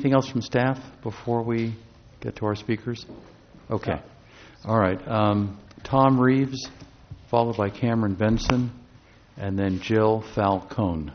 anything else from staff before we get to our speakers? Okay. All right. Tom Reeves, followed by Cameron Benson, and then Jill Falcone.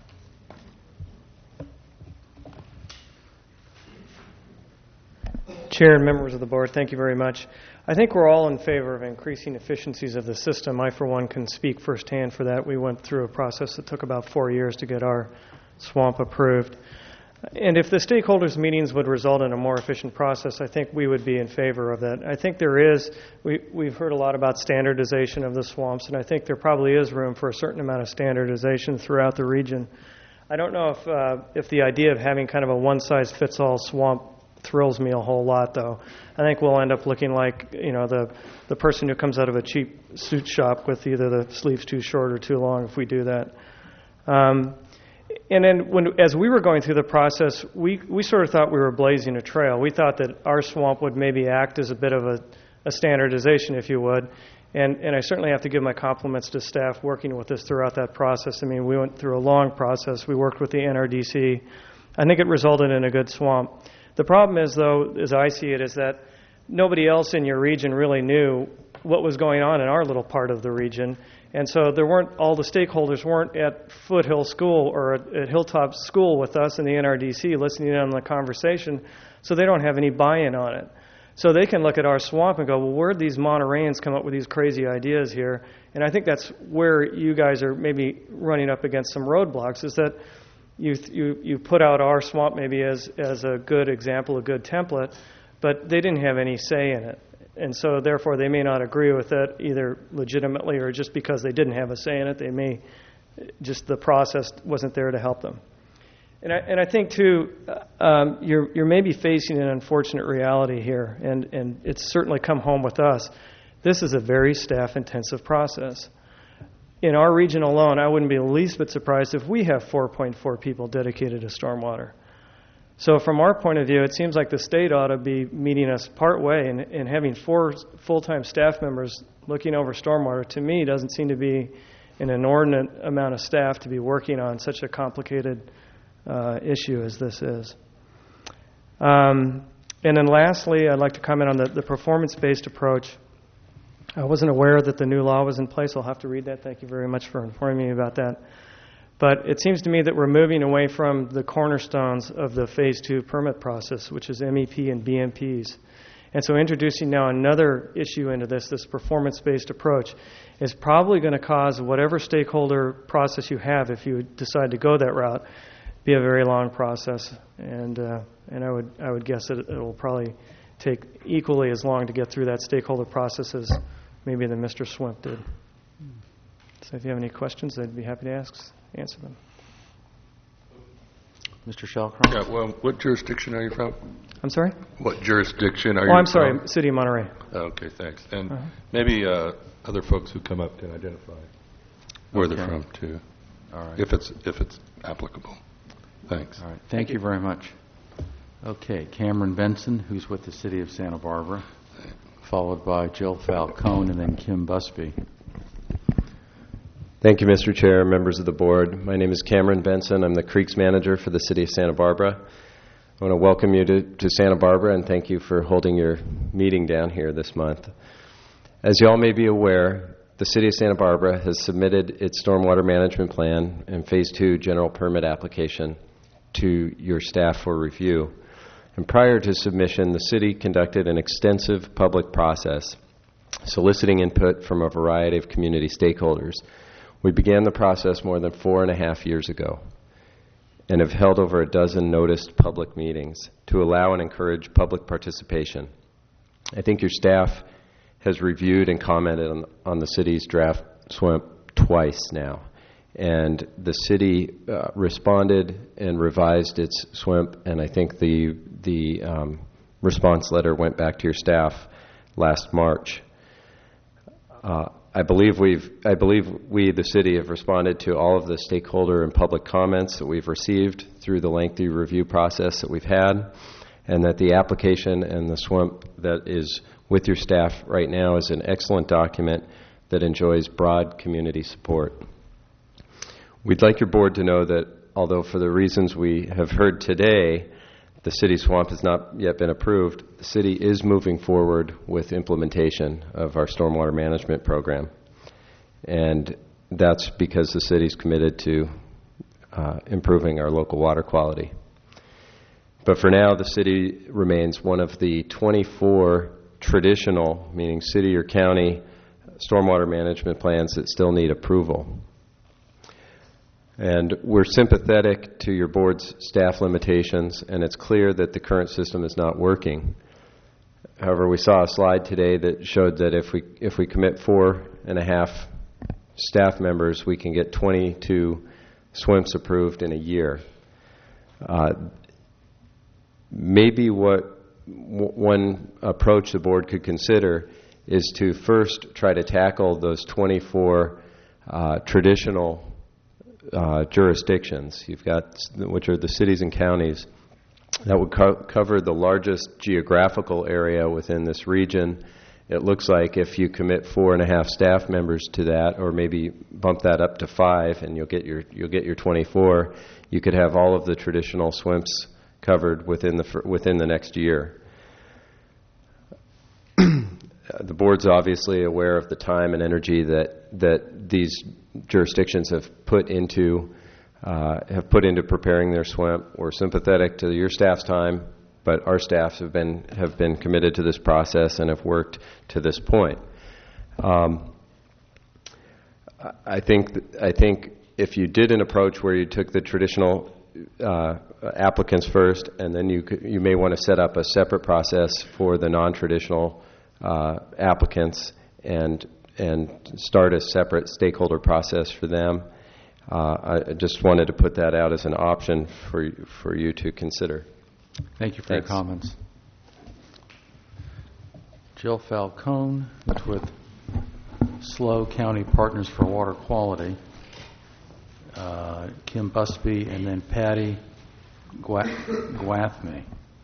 Chair and members of the board, thank you very much. I think we're all in favor of increasing efficiencies of the system. I, for one, can speak firsthand for that. We went through a process that took about 4 years to get our swamp approved. And if the stakeholders' meetings would result in a more efficient process, I think we would be in favor of that. I think there is, we've heard a lot about standardization of the swamps, and I think there probably is room for a certain amount of standardization throughout the region. I don't know if the idea of having kind of a one-size-fits-all swamp thrills me a whole lot, though. I think we'll end up looking like, the person who comes out of a cheap suit shop with either the sleeves too short or too long if we do that. And then as we were going through the process, we sort of thought we were blazing a trail. We thought that our swamp would maybe act as a bit of a standardization, if you would. And I certainly have to give my compliments to staff working with us throughout that process. I mean, we went through a long process. We worked with the NRDC. I think it resulted in a good swamp. The problem is, though, as I see it, is that nobody else in your region really knew what was going on in our little part of the region. And so all the stakeholders weren't at Foothill School or at Hilltop School with us in the NRDC listening in on the conversation, so they don't have any buy-in on it. So they can look at our swamp and go, well, where'd these Montereyans come up with these crazy ideas here? And I think that's where you guys are maybe running up against some roadblocks, is that you put out our swamp maybe as a good example, a good template, but they didn't have any say in it. And so therefore they may not agree with it either legitimately or just because they didn't have a say in it. They may just, the process wasn't there to help them. And I think too, you're maybe facing an unfortunate reality here, and it's certainly come home with us. This is a very staff intensive process. In our region alone, I wouldn't be the least bit surprised if we have 4.4 people dedicated to stormwater. So from our point of view, it seems like the state ought to be meeting us part way, and having 4 full-time staff members looking over stormwater, to me, doesn't seem to be an inordinate amount of staff to be working on such a complicated issue as this is. And then lastly, I'd like to comment on the performance-based approach. I wasn't aware that the new law was in place. I'll have to read that. Thank you very much for informing me about that. But it seems to me that we're moving away from the cornerstones of the Phase 2 permit process, which is MEP and BMPs. And so introducing now another issue into this performance-based approach, is probably going to cause whatever stakeholder process you have, if you decide to go that route, be a very long process. And I would guess that it will probably take equally as long to get through that stakeholder process as maybe the Mr. Swimp did. So if you have any questions, I'd be happy to answer them. Mr. Shallcross? Yeah, well, what jurisdiction are you from? I'm sorry? What jurisdiction are you from? from? Oh, I'm sorry, City of Monterey. Okay, thanks. And maybe other folks who come up can identify where they're from, too. All right. If it's applicable. Thanks. All right. Thank you very much. Okay, Cameron Benson, who's with the City of Santa Barbara, followed by Jill Falcone and then Kim Busby. Thank you, Mr. Chair, members of the board. My name is Cameron Benson. I'm the Creeks Manager for the City of Santa Barbara. I want to welcome you to Santa Barbara and thank you for holding your meeting down here this month. As you all may be aware, the City of Santa Barbara has submitted its stormwater management plan and Phase 2 general permit application to your staff for review. And prior to submission, the city conducted an extensive public process, soliciting input from a variety of community stakeholders. We began the process more than 4.5 years ago and have held over a dozen noticed public meetings to allow and encourage public participation. I think your staff has reviewed and commented on the city's draft SWIMP twice now. And the city responded and revised its SWIMP, and I think the response letter went back to your staff last March. I believe we, the city, have responded to all of the stakeholder and public comments that we've received through the lengthy review process that we've had, and that the application and the SWIMP that is with your staff right now is an excellent document that enjoys broad community support. We'd like your board to know that although for the reasons we have heard today, the city swamp has not yet been approved, the city is moving forward with implementation of our stormwater management program. And that's because the city's committed to improving our local water quality. But for now, the city remains one of the 24 traditional, meaning city or county, stormwater management plans that still need approval. And we're sympathetic to your board's staff limitations, and it's clear that the current system is not working. However, we saw a slide today that showed that if we commit 4.5 staff members, we can get 22 SWMPs approved in a year. Maybe one approach the board could consider is to first try to tackle those 24 traditional jurisdictions. You've got, which are the cities and counties, that would cover the largest geographical area within this region. It looks like if you commit 4.5 staff members to that, or maybe bump that up to 5, and you'll get your 24, you could have all of the traditional SWMPs covered within the next year. The board's obviously aware of the time and energy that these jurisdictions have put into preparing their SWMP. We're sympathetic to your staff's time, but our staffs have been committed to this process and have worked to this point. I think if you did an approach where you took the traditional applicants first, and then you may want to set up a separate process for the non-traditional applicants and start a separate stakeholder process for them. I just wanted to put that out as an option for you to consider. Thank you for your comments. Jill Falcone with SLO County Partners for Water Quality, Kim Busby, and then Patty Gwathmey.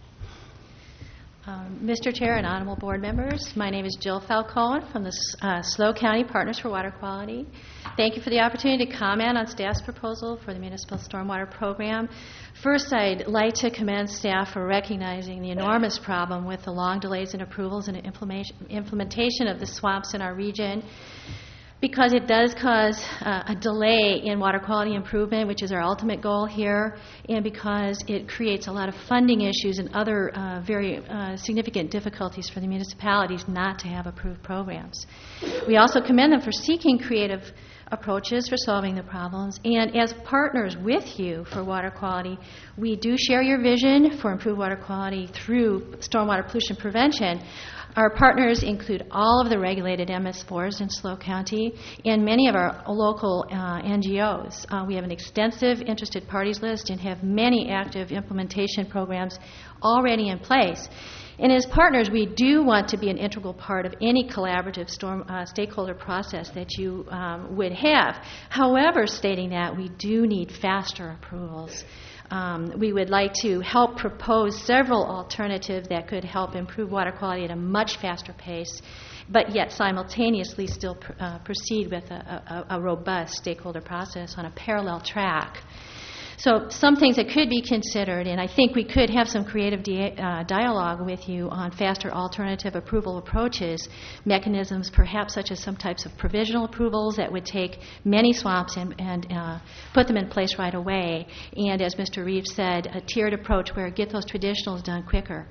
Mr. Chair and honorable board members, my name is Jill Falcone from the SLO County Partners for Water Quality. Thank you for the opportunity to comment on staff's proposal for the municipal stormwater program. First, I'd like to commend staff for recognizing the enormous problem with the long delays in approvals and implementation of the swamps in our region, because it does cause a delay in water quality improvement, which is our ultimate goal here, and because it creates a lot of funding issues and other very significant difficulties for the municipalities not to have approved programs. We also commend them for seeking creative approaches for solving the problems, and as partners with you for water quality, we do share your vision for improved water quality through stormwater pollution prevention. Our partners include all of the regulated MS4s in SLO County and many of our local NGOs. We have an extensive interested parties list and have many active implementation programs already in place. And as partners, we do want to be an integral part of any collaborative stakeholder process that you would have. However, stating that, we do need faster approvals. We would like to help propose several alternatives that could help improve water quality at a much faster pace, but yet simultaneously still proceed with a robust stakeholder process on a parallel track. So some things that could be considered, and I think we could have some creative dialogue with you on faster alternative approval approaches, mechanisms perhaps such as some types of provisional approvals that would take many swamps and put them in place right away, and as Mr. Reeves said, a tiered approach where get those traditionals done quicker.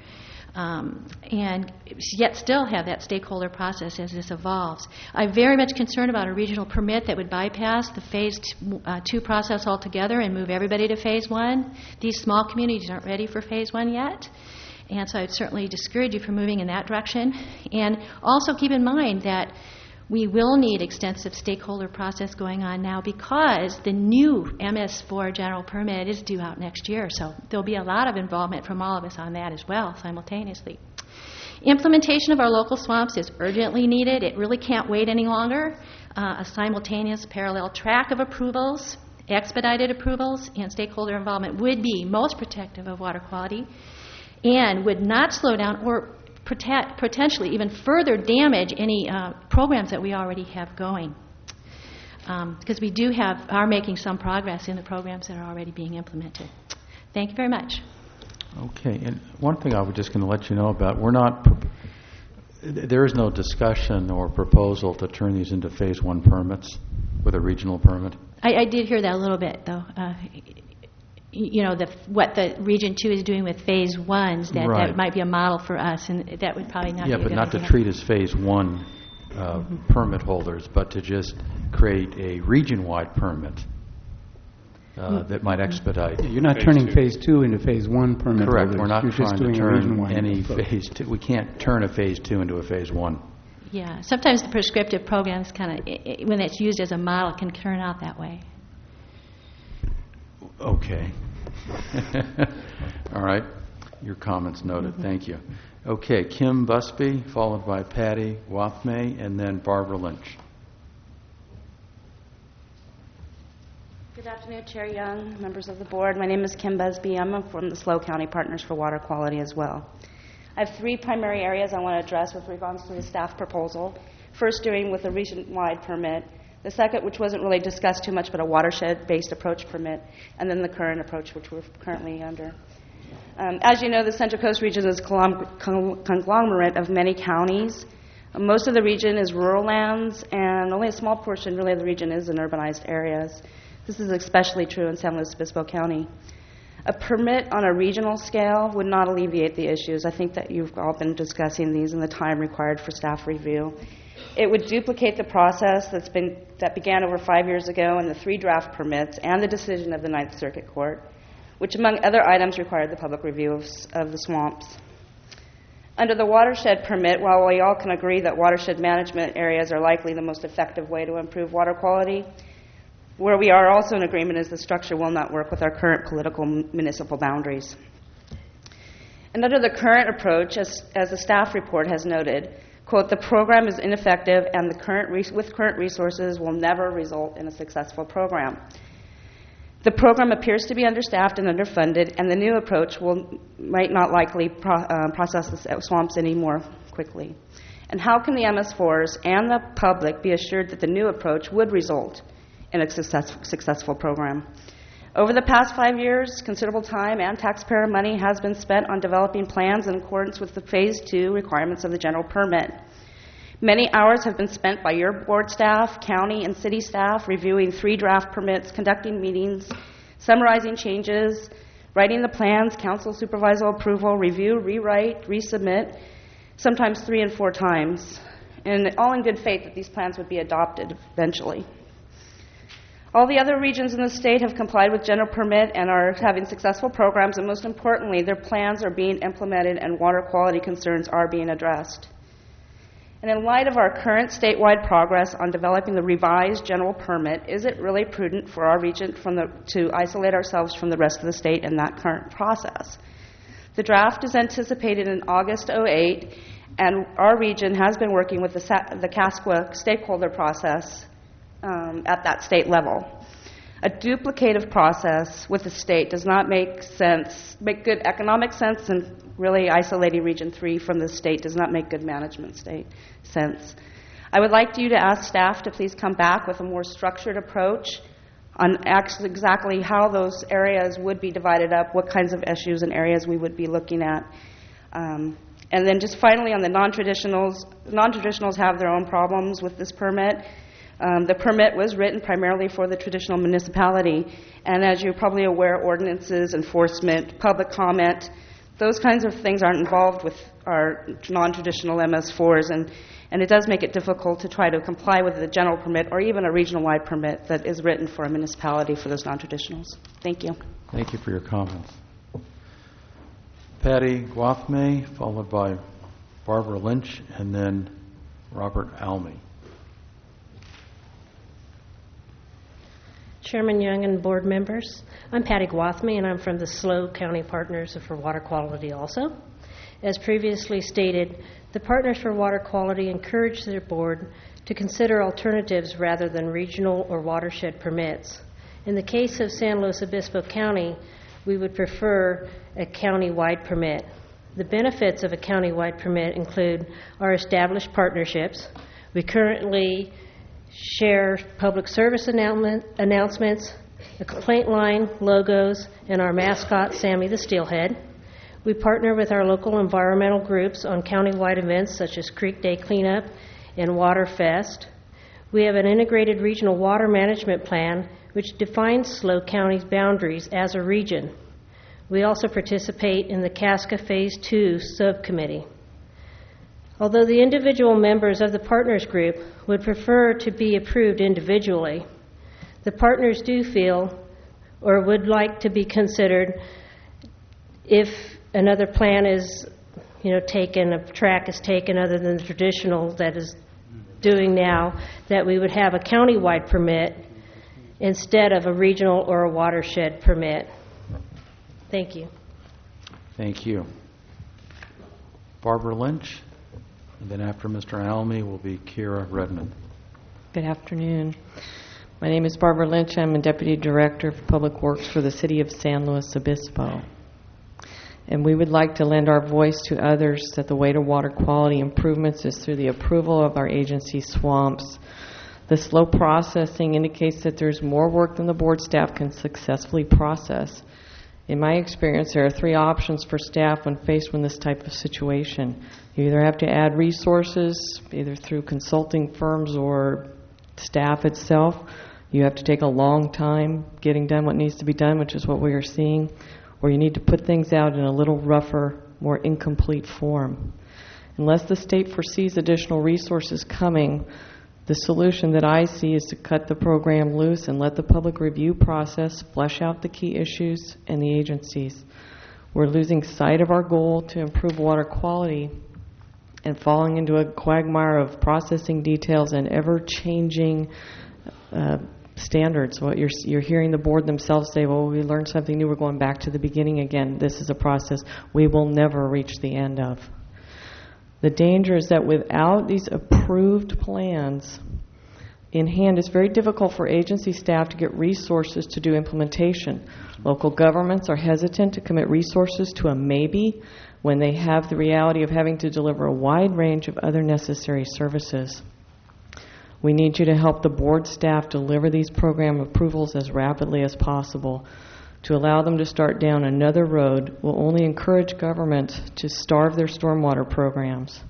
And yet still have that stakeholder process as this evolves. I'm very much concerned about a regional permit that would bypass the Phase 2 process altogether and move everybody to Phase 1. These small communities aren't ready for Phase 1 yet, and so I'd certainly discourage you from moving in that direction. And also keep in mind that we will need extensive stakeholder process going on now because the new MS4 general permit is due out next year. So there'll be a lot of involvement from all of us on that as well simultaneously. Implementation of our local swamps is urgently needed. It really can't wait any longer. A simultaneous parallel track of approvals, expedited approvals, and stakeholder involvement would be most protective of water quality and would not slow down or potentially even further damage any programs that we already have going, because we are making some progress in the programs that are already being implemented. Thank you very much. Okay, and one thing I was just going to let you know about, there is no discussion or proposal to turn these into Phase 1 permits with a regional permit. I did hear that a little bit, though. What the Region 2 is doing with Phase 1s, that might be a model for us, and that would probably not be a good idea. Yeah, but not to treat as Phase 1 permit holders, but to just create a region-wide permit that might expedite. You're not turning Phase 2 into Phase 1 permit Correct. holders. We're not You're just trying to doing a turn region-wide any approach. Phase 2. We can't turn a Phase 2 into a Phase 1. Yeah, sometimes the prescriptive programs kind of, when it's used as a model, can turn out that way. Okay. All right. Your comments noted. Thank you. Okay, Kim Busby, followed by Patty Wathme, and then Barbara Lynch. Good afternoon, Chair Young, members of the board. My name is Kim Busby. I'm from the SLO County Partners for Water Quality as well. I have three primary areas I want to address with regards to the staff proposal. First, doing with a region-wide permit. The second, which wasn't really discussed too much, but a watershed-based approach permit. And then the current approach, which we're currently under. As you know, the Central Coast region is a conglomerate of many counties. Most of the region is rural lands, and only a small portion really of the region is in urbanized areas. This is especially true in San Luis Obispo County. A permit on a regional scale would not alleviate the issues. I think that you've all been discussing these and the time required for staff review. It would duplicate the process that began over 5 years ago in the 3 draft permits and the decision of the Ninth Circuit Court, which among other items required the public review of the swamps. Under the watershed permit, while we all can agree that watershed management areas are likely the most effective way to improve water quality, where we are also in agreement is the structure will not work with our current political municipal boundaries. And under the current approach, as the staff report has noted, quote, the program is ineffective and with current resources will never result in a successful program. The program appears to be understaffed and underfunded, and the new approach might not likely process the swamps any more quickly. And how can the MS4s and the public be assured that the new approach would result in a successful program? Over the past 5 years, considerable time and taxpayer money has been spent on developing plans in accordance with the Phase 2 requirements of the general permit. Many hours have been spent by your board staff, county and city staff, reviewing 3 draft permits, conducting meetings, summarizing changes, writing the plans, council supervisor approval, review, rewrite, resubmit, sometimes 3 and 4 times, and all in good faith that these plans would be adopted eventually. All the other regions in the state have complied with general permit and are having successful programs, and most importantly, their plans are being implemented and water quality concerns are being addressed. And in light of our current statewide progress on developing the revised general permit, is it really prudent for our region to isolate ourselves from the rest of the state in that current process? The draft is anticipated in August 2008, and our region has been working with the CASQA stakeholder process at that state level. A duplicative process with the state does not make good economic sense, and really isolating Region 3 from the state does not make good management sense. I would like you to ask staff to please come back with a more structured approach on actually exactly how those areas would be divided up, what kinds of issues and areas we would be looking at. And then just finally on the non-traditionals have their own problems with this permit. The permit was written primarily for the traditional municipality, and as you're probably aware, ordinances, enforcement, public comment, those kinds of things aren't involved with our non-traditional MS4s, and it does make it difficult to try to comply with the general permit or even a regional-wide permit that is written for a municipality for those non-traditionals. Thank you. Thank you for your comments. Patty Wathme, followed by Barbara Lynch, and then Robert Almy. Chairman Young and board members, I'm Patty Gwathme, and I'm from the SLO County Partners for Water Quality also. As previously stated, the Partners for Water Quality encourage their board to consider alternatives rather than regional or watershed permits. In the case of San Luis Obispo County, we would prefer a county-wide permit. The benefits of a county-wide permit include our established partnerships. We currently share public service announcements, a complaint line, logos, and our mascot, Sammy the Steelhead. We partner with our local environmental groups on countywide events such as Creek Day Cleanup and Water Fest. We have an integrated regional water management plan which defines SLO County's boundaries as a region. We also participate in the CASCA Phase 2 subcommittee. Although the individual members of the partners group would prefer to be approved individually, the partners do feel or would like to be considered if another plan is, taken, a track is taken other than the traditional that is doing now, that we would have a countywide permit instead of a regional or a watershed permit. Thank you. Thank you. Barbara Lynch, and then after Mr. Almy will be Kira Redmond. Good afternoon. My name is Barbara Lynch. I'm a Deputy Director of Public Works for the City of San Luis Obispo. And we would like to lend our voice to others that the way to water quality improvements is through the approval of our agency SWAMPs. The slow processing indicates that there's more work than the board staff can successfully process. In my experience, there are 3 options for staff when faced with this type of situation. You either have to add resources, either through consulting firms or staff itself. You have to take a long time getting done what needs to be done, which is what we are seeing. Or you need to put things out in a little rougher, more incomplete form. Unless the state foresees additional resources coming, the solution that I see is to cut the program loose and let the public review process flesh out the key issues and the agencies. We're losing sight of our goal to improve water quality and falling into a quagmire of processing details and ever-changing standards. What you're hearing the board themselves say, well, we learned something new, we're going back to the beginning again. This is a process we will never reach the end of. The danger is that without these approved plans in hand, it's very difficult for agency staff to get resources to do implementation. Local governments are hesitant to commit resources to a maybe when they have the reality of having to deliver a wide range of other necessary services. We need you to help the board staff deliver these program approvals as rapidly as possible. To allow them to start down another road will only encourage government to starve their stormwater programs.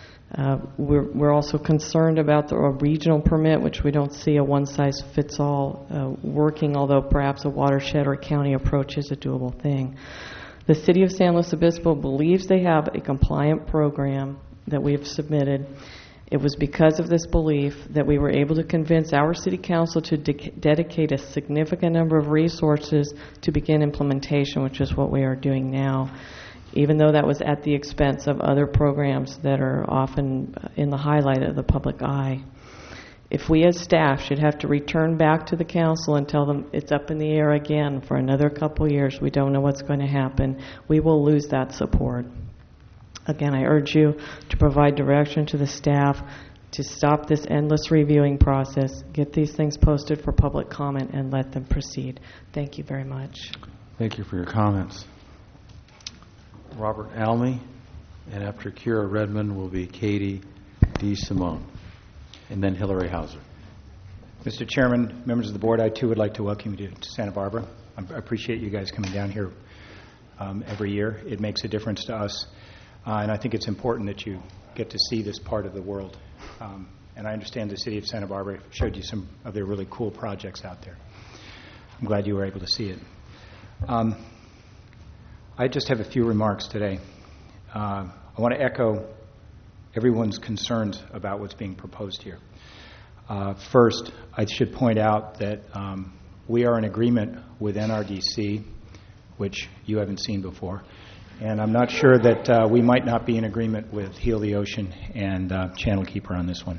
We're also concerned about a regional permit, which we don't see a one-size-fits-all working, although perhaps a watershed or county approach is a doable thing. The City of San Luis Obispo believes they have a compliant program that we have submitted. It was because of this belief that we were able to convince our City Council to dedicate a significant number of resources to begin implementation, which is what we are doing now, even though that was at the expense of other programs that are often in the highlight of the public eye. If we as staff should have to return back to the council and tell them it's up in the air again for another couple years, we don't know what's going to happen, we will lose that support. Again, I urge you to provide direction to the staff to stop this endless reviewing process, get these things posted for public comment, and let them proceed. Thank you very much. Thank you for your comments. Robert Almy, and after Kira Redmond will be Katie DeSimone, and then Hillary Hauser. Mr. Chairman, members of the board, I too would like to welcome you to Santa Barbara. I appreciate you guys coming down here every year. It makes a difference to us. And I think it's important that you get to see this part of the world. And I understand the City of Santa Barbara showed you some of their really cool projects out there. I'm glad you were able to see it. I just have a few remarks today. I want to echo everyone's concerns about what's being proposed here. First, I should point out that we are in agreement with NRDC, which you haven't seen before. And I'm not sure that we might not be in agreement with Heal the Ocean and Channel Keeper on this one.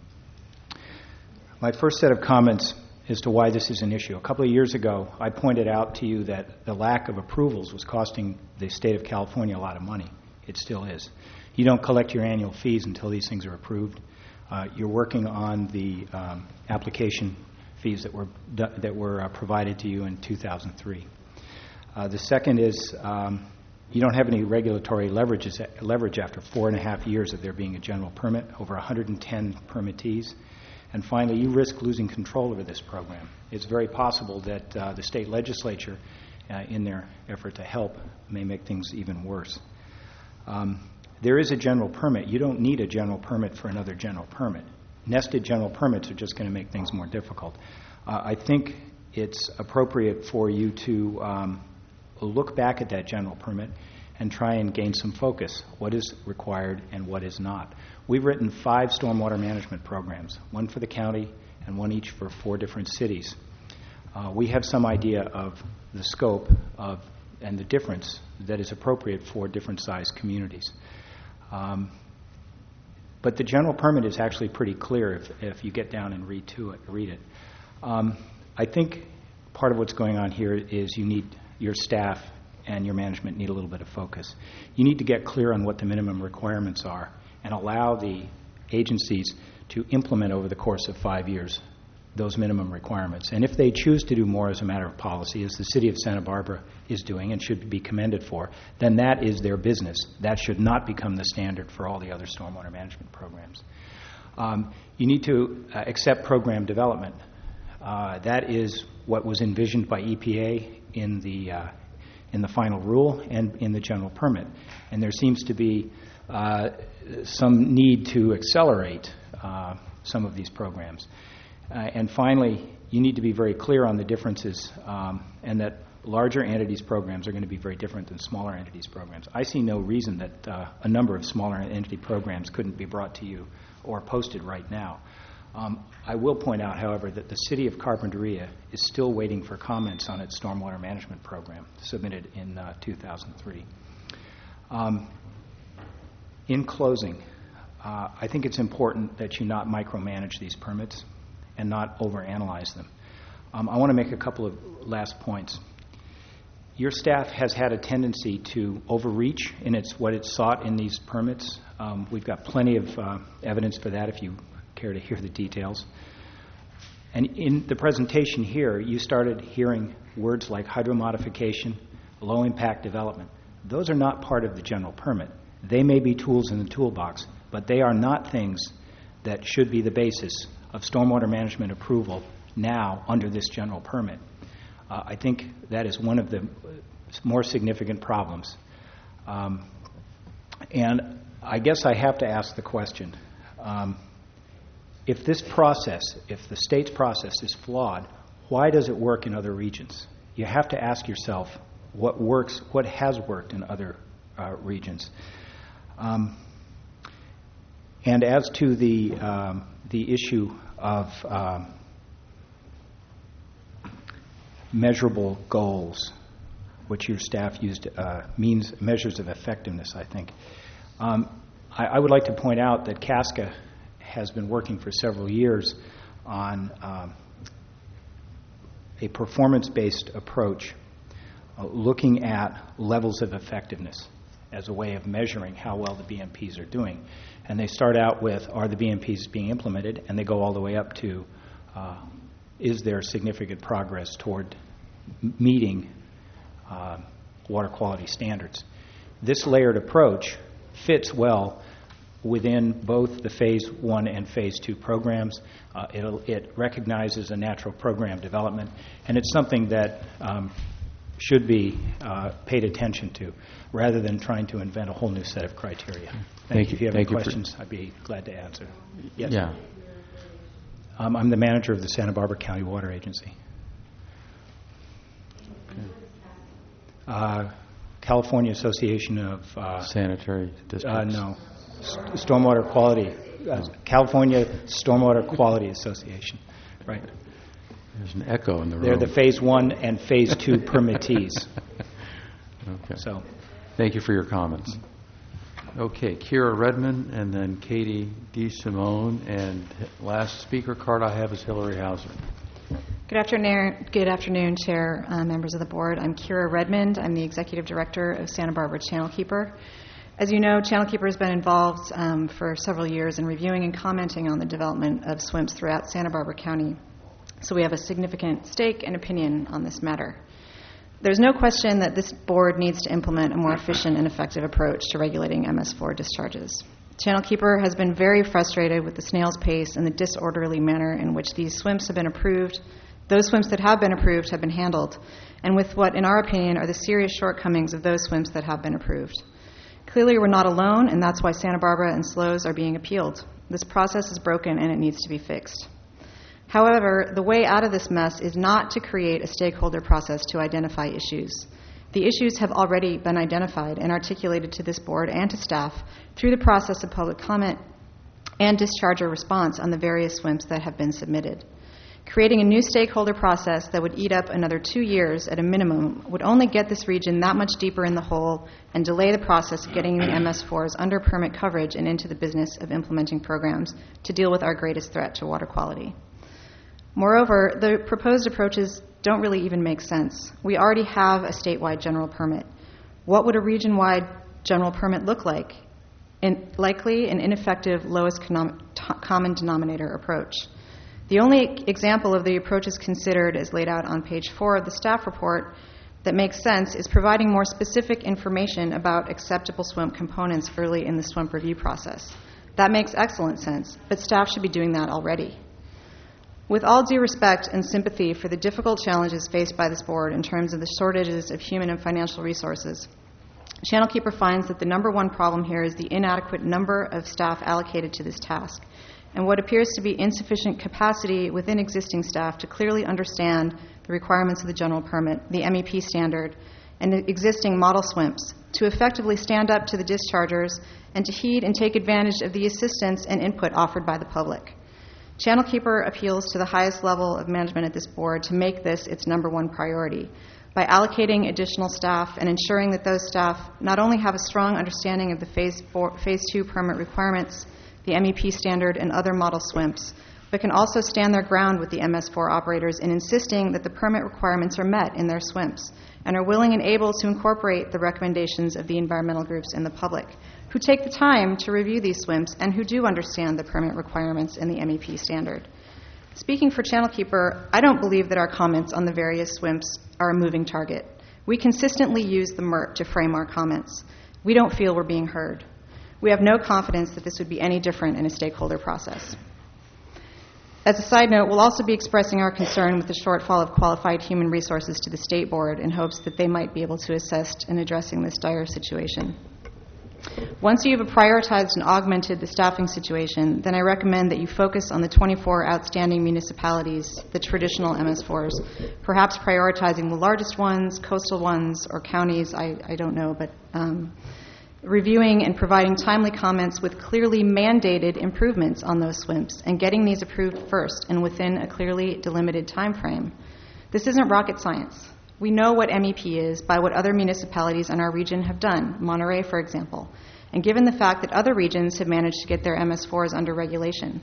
My first set of comments as to why this is an issue. A couple of years ago, I pointed out to you that the lack of approvals was costing the state of California a lot of money. It still is. You don't collect your annual fees until these things are approved. You're working on the application fees that were provided to you in 2003. The second is you don't have any regulatory leverage after 4.5 years of there being a general permit, over 110 permittees. And finally, you risk losing control over this program. It's very possible that the state legislature in their effort to help may make things even worse. There is a general permit. You don't need a general permit for another general permit. Nested general permits are just going to make things more difficult. I think it's appropriate for you to look back at that general permit and try and gain some focus. What is required and what is not. We've written 5 stormwater management programs, one for the county and one each for 4 different cities. We have some idea of the scope of and the difference that is appropriate for different sized communities. But the general permit is actually pretty clear if you get down and read it. I think part of what's going on here is you need your staff and your management need a little bit of focus. You need to get clear on what the minimum requirements are and allow the agencies to implement over the course of 5 years those minimum requirements. And if they choose to do more as a matter of policy, as the City of Santa Barbara is doing and should be commended for, then that is their business. That should not become the standard for all the other stormwater management programs. You need to accept program development. That is what was envisioned by EPA in the final rule and in the general permit. And there seems to be some need to accelerate some of these programs. And finally, you need to be very clear on the differences and that larger entities programs are going to be very different than smaller entities programs. I see no reason that a number of smaller entity programs couldn't be brought to you or posted right now. I will point out, however, that the City of Carpinteria is still waiting for comments on its stormwater management program submitted in 2003. In closing, I think it's important that you not micromanage these permits and not overanalyze them. I want to make a couple of last points. Your staff has had a tendency to overreach in what it's sought in these permits. We've got plenty of evidence for that if you care to hear the details. And in the presentation here, you started hearing words like hydromodification, low-impact development. Those are not part of the general permit. They may be tools in the toolbox, but they are not things that should be the basis of stormwater management approval now under this general permit. I think that is one of the more significant problems. And I guess I have to ask the question, if this process, if the state's process is flawed, why does it work in other regions? You have to ask yourself what works, what has worked in other regions. And as to the issue of measurable goals, which your staff used means measures of effectiveness, I think. I would like to point out that CASCA has been working for several years on a performance-based approach looking at levels of effectiveness as a way of measuring how well the BMPs are doing. And they start out with, are the BMPs being implemented? And they go all the way up to, is there significant progress toward meeting water quality standards? This layered approach fits well within both the Phase 1 and Phase 2 programs. It recognizes a natural program development, and it's something that should be paid attention to, rather than trying to invent a whole new set of criteria. Thank you. If you have any questions, I'd be glad to answer. Yes. Yeah. I'm the manager of the Santa Barbara County Water Agency. California Association of Sanitary Districts. No, Stormwater Quality. California Stormwater Quality Association. Right. There's an echo in the room. They're the Phase 1 and Phase 2 permittees. Okay. So, thank you for your comments. Okay, Kira Redmond, and then Katie DeSimone, and last speaker card I have is Hillary Hauser. Good afternoon, Chair, members of the board. I'm Kira Redmond. I'm the Executive Director of Santa Barbara Channel Keeper. As you know, Channel Keeper has been involved for several years in reviewing and commenting on the development of SWIMPs throughout Santa Barbara County. So we have a significant stake and opinion on this matter. There's no question that this board needs to implement a more efficient and effective approach to regulating MS4 discharges. Channel Keeper has been very frustrated with the snail's pace and the disorderly manner in which these SWIMPs have been approved, Those SWIMPs that have been approved have been handled, and with what, in our opinion, are the serious shortcomings of those SWIMPs that have been approved. Clearly, we're not alone, and that's why Santa Barbara and SLOs are being appealed. This process is broken, and it needs to be fixed. However, the way out of this mess is not to create a stakeholder process to identify issues. The issues have already been identified and articulated to this board and to staff through the process of public comment and discharger response on the various SWIMPs that have been submitted. Creating a new stakeholder process that would eat up another 2 years at a minimum would only get this region that much deeper in the hole and delay the process of getting the MS4s under permit coverage and into the business of implementing programs to deal with our greatest threat to water quality. Moreover, the proposed approaches don't really even make sense. We already have a statewide general permit. What would a region-wide general permit look like? Likely an ineffective lowest common denominator approach. The only example of the approaches considered as laid out on page 4 of the staff report that makes sense is providing more specific information about acceptable SWIMP components early in the SWIMP review process. That makes excellent sense, but staff should be doing that already. With all due respect and sympathy for the difficult challenges faced by this board in terms of the shortages of human and financial resources, Channelkeeper finds that the number one problem here is the inadequate number of staff allocated to this task, and what appears to be insufficient capacity within existing staff to clearly understand the requirements of the general permit, the MEP standard, and the existing model SWIMPs to effectively stand up to the dischargers and to heed and take advantage of the assistance and input offered by the public. Channelkeeper appeals to the highest level of management at this board to make this its number one priority by allocating additional staff and ensuring that those staff not only have a strong understanding of the Phase 2 permit requirements, the MEP standard, and other model SWIMPs, but can also stand their ground with the MS4 operators in insisting that the permit requirements are met in their SWIMPs and are willing and able to incorporate the recommendations of the environmental groups and the public, who take the time to review these SWIMPs and who do understand the permit requirements in the MEP standard. Speaking for Channelkeeper, I don't believe that our comments on the various SWIMPs are a moving target. We consistently use the MERT to frame our comments. We don't feel we're being heard. We have no confidence that this would be any different in a stakeholder process. As a side note, we'll also be expressing our concern with the shortfall of qualified human resources to the State Board in hopes that they might be able to assist in addressing this dire situation. Once you have prioritized and augmented the staffing situation, then I recommend that you focus on the 24 outstanding municipalities, the traditional MS4s, perhaps prioritizing the largest ones, coastal ones, or counties, I don't know, but reviewing and providing timely comments with clearly mandated improvements on those SWIMPs and getting these approved first and within a clearly delimited time frame. This isn't rocket science. We know what MEP is by what other municipalities in our region have done, Monterey, for example, and given the fact that other regions have managed to get their MS4s under regulation.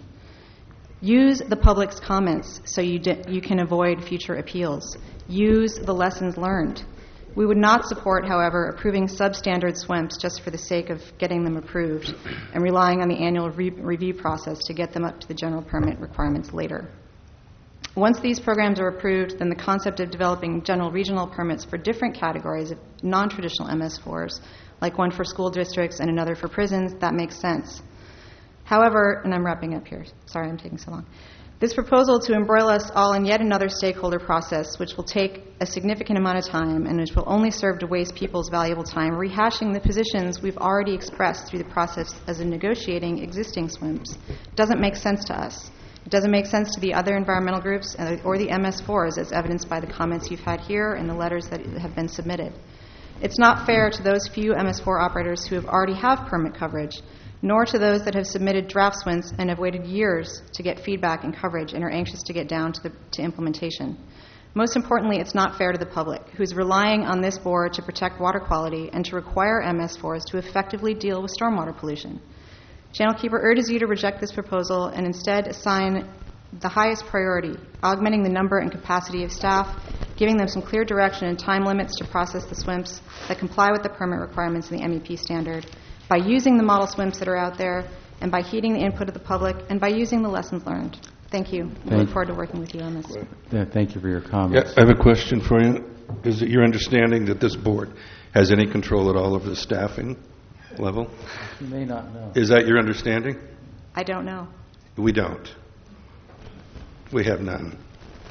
Use the public's comments so you can avoid future appeals. Use the lessons learned. We would not support, however, approving substandard SWIMPs just for the sake of getting them approved and relying on the annual review process to get them up to the general permit requirements later. Once these programs are approved, then the concept of developing general regional permits for different categories of non-traditional MS4s, like one for school districts and another for prisons, that makes sense. However, and I'm wrapping up here, sorry I'm taking so long, this proposal to embroil us all in yet another stakeholder process, which will take a significant amount of time and which will only serve to waste people's valuable time rehashing the positions we've already expressed through the process as in negotiating existing SWIMPs, doesn't make sense to us. It doesn't make sense to the other environmental groups or the MS4s, as evidenced by the comments you've had here and the letters that have been submitted. It's not fair to those few MS4 operators who already have permit coverage, nor to those that have submitted draft SWIMPs and have waited years to get feedback and coverage and are anxious to get down to implementation. Most importantly, it's not fair to the public, who's relying on this board to protect water quality and to require MS4s to effectively deal with stormwater pollution. Channelkeeper urges you to reject this proposal and instead assign the highest priority, augmenting the number and capacity of staff, giving them some clear direction and time limits to process the SWIMPs that comply with the permit requirements in the MEP standard, by using the model SWIMPs that are out there, and by heeding the input of the public, and by using the lessons learned. Thank you. I look forward to working with you on this. Thank you for your comments. Yeah, I have a question for you. Is it your understanding that this board has any control at all over the staffing level? You may not know. Is that your understanding? I don't know. We don't. We have none.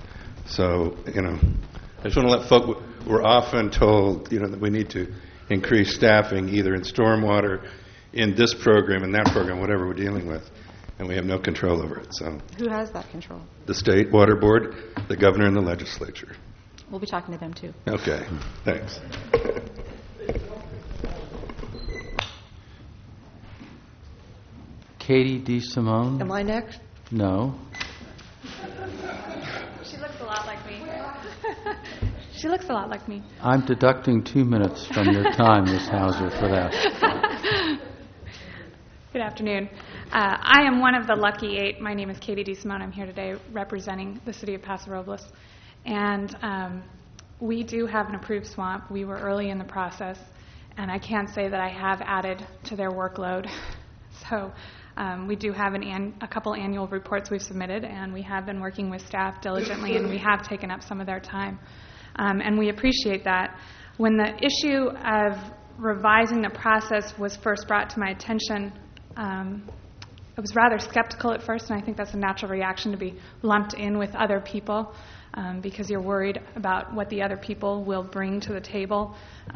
So, I just want to let folk, we're often told, that we need to increase staffing either in stormwater, in this program, in that program, whatever we're dealing with, and we have no control over it. So Who has that control? the State Water Board, the governor, and the legislature. We'll be talking to them, too. Okay, thanks. Katie DeSimone? Am I next? No. She looks a lot like me. She looks a lot like me. I'm deducting 2 minutes from your time, Ms. Hauser, for that. Good afternoon. I am one of the lucky 8. My name is Katie DeSimone. I'm here today representing the city of Paso Robles. And we do have an approved swamp. We were early in the process, and I can say that I have added to their workload. So we do have a couple annual reports we've submitted, and we have been working with staff diligently, and we have taken up some of their time. And we appreciate that. When the issue of revising the process was first brought to my attention, I was rather skeptical at first, and I think that's a natural reaction to be lumped in with other people because you're worried about what the other people will bring to the table.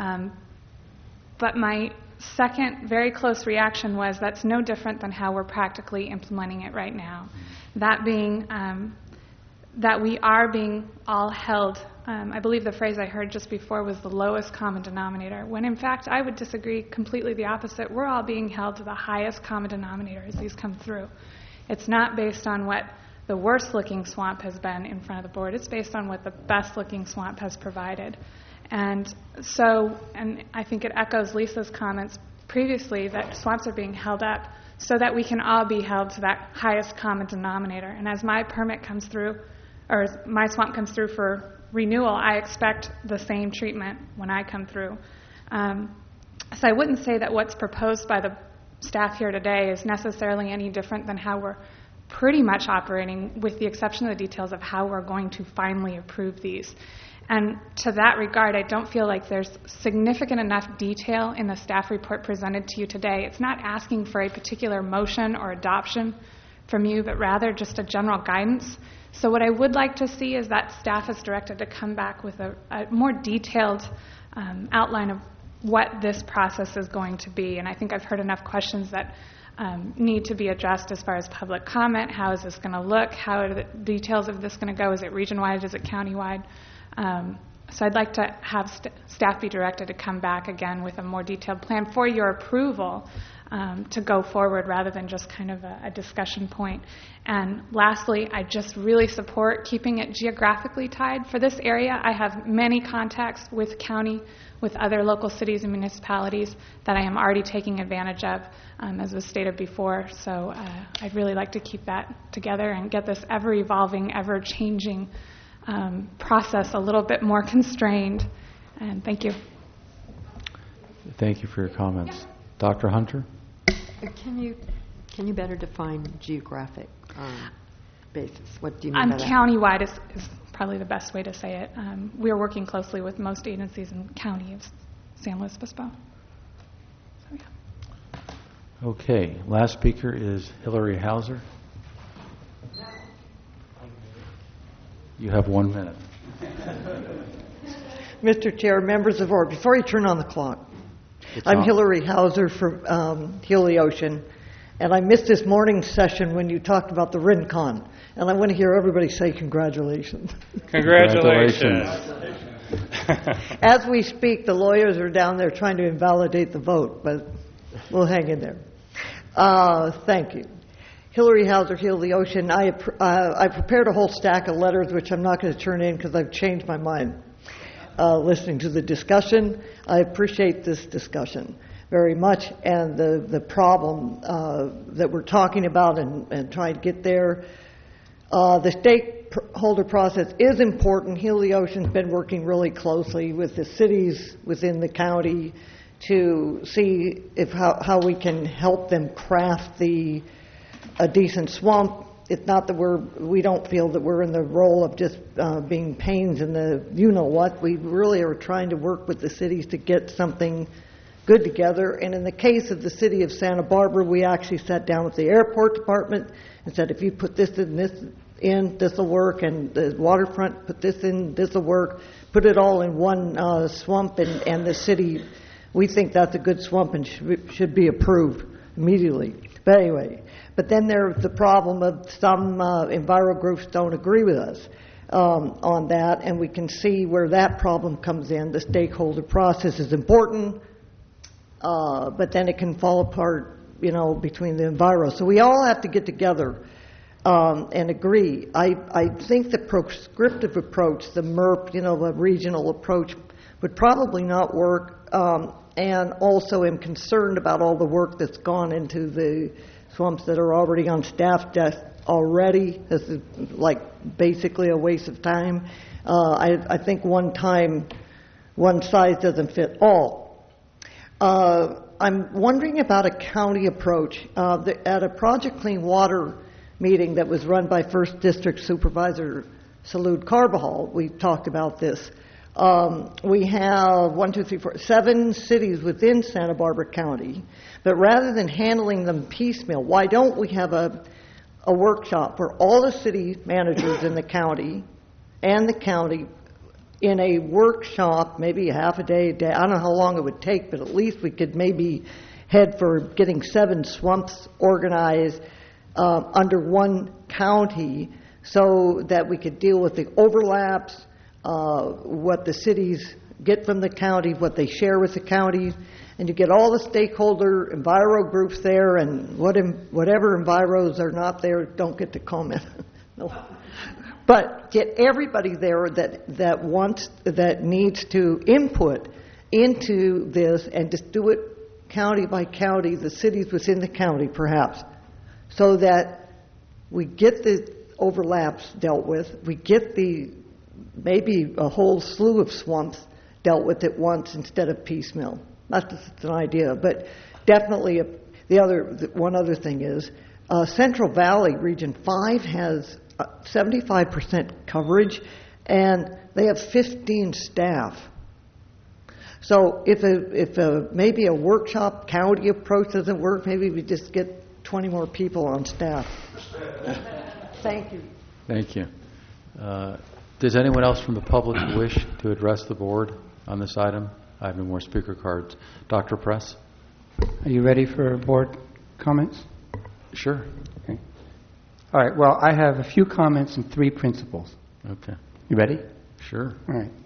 But my second very close reaction was that's no different than how we're practically implementing it right now. That being that we are being all held, I believe the phrase I heard just before was the lowest common denominator, when in fact I would disagree completely the opposite. We're all being held to the highest common denominator as these come through. It's not based on what the worst looking swamp has been in front of the board. It's based on what the best looking swamp has provided. And so, and I think it echoes Lisa's comments previously that swamps are being held up so that we can all be held to that highest common denominator. And as my permit comes through, or as my swamp comes through for renewal, I expect the same treatment when I come through. So I wouldn't say that what's proposed by the staff here today is necessarily any different than how we're pretty much operating, with the exception of the details of how we're going to finally approve these. And to that regard, I don't feel like there's significant enough detail in the staff report presented to you today. It's not asking for a particular motion or adoption from you, but rather just a general guidance. So what I would like to see is that staff is directed to come back with a more detailed outline of what this process is going to be. And I think I've heard enough questions that need to be addressed as far as public comment. How is this going to look? How are the details of this going to go? Is it region-wide? Is it county-wide? So I'd like to have staff be directed to come back again with a more detailed plan for your approval to go forward rather than just kind of a discussion point. And lastly, I just really support keeping it geographically tied. For this area, I have many contacts with county, with other local cities and municipalities that I am already taking advantage of, as was stated before. So I'd really like to keep that together and get this ever-evolving, ever-changing process a little bit more constrained. And thank you. Thank you for your comments. Dr. Hunter? Can you better define geographic basis? What do you mean by that? Countywide is probably the best way to say it. We are working closely with most agencies in the county of San Luis Obispo. So, yeah. Okay. Last speaker is Hillary Hauser. You have 1 minute. Mr. Chair, members of the board, before you turn on the clock, I'm on. Hillary Hauser from Healey-Ocean, and I missed this morning's session when you talked about the Rincon, and I want to hear everybody say congratulations. Congratulations. As we speak, the lawyers are down there trying to invalidate the vote, but we'll hang in there. Thank you. Hillary Hauser, Healey-Ocean. I prepared a whole stack of letters, which I'm not going to turn in because I've changed my mind listening to the discussion. I appreciate this discussion very much, and the problem that we're talking about and trying to get there. The stakeholder process is important. Healey-Ocean's been working really closely with the cities within the county to see how we can help them craft a decent swamp. It's not that we don't feel that we're in the role of just being pains in the you-know-what. We really are trying to work with the cities to get something good together. And in the case of the city of Santa Barbara, we actually sat down with the airport department and said, if you put this in, this will work, and the waterfront, put this in, this will work, put it all in one swamp, and the city, we think that's a good swamp and should be approved immediately. But anyway, but then there's the problem of some enviro groups don't agree with us on that, and we can see where that problem comes in. The stakeholder process is important, but then it can fall apart, between the enviro. So we all have to get together and agree. I think the prescriptive approach, the MERP, the regional approach, would probably not work, and also am concerned about all the work that's gone into the swamps that are already on staff desk already. This is basically a waste of time. I think one size doesn't fit all. I'm wondering about a county approach. At a Project Clean Water meeting that was run by 1st District Supervisor Salud Carbajal, we talked about this. We have 7 cities within Santa Barbara County, but rather than handling them piecemeal, why don't we have a workshop where all the city managers in the county and the county in a workshop, maybe a half a day, I don't know how long it would take, but at least we could maybe head for getting 7 swamps organized under one county so that we could deal with the overlaps, what the cities get from the county, what they share with the counties, and you get all the stakeholder enviro groups there, and whatever enviros are not there don't get to comment. No. But get everybody there that needs to input into this, and just do it county by county, the cities within the county perhaps, so that we get the overlaps dealt with, we get maybe a whole slew of swamps dealt with at once instead of piecemeal. That's just an idea, but definitely one other thing is Central Valley Region 5 has 75% coverage, and they have 15 staff. So if maybe a workshop county approach doesn't work, maybe we just get 20 more people on staff. Thank you. Thank you. Does anyone else from the public wish to address the board on this item? I have no more speaker cards. Dr. Press? Are you ready for board comments? Sure. Okay. All right. Well, I have a few comments and 3 principles. Okay. You ready? Sure. All right.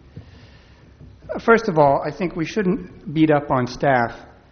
First of all, I think we shouldn't beat up on staff.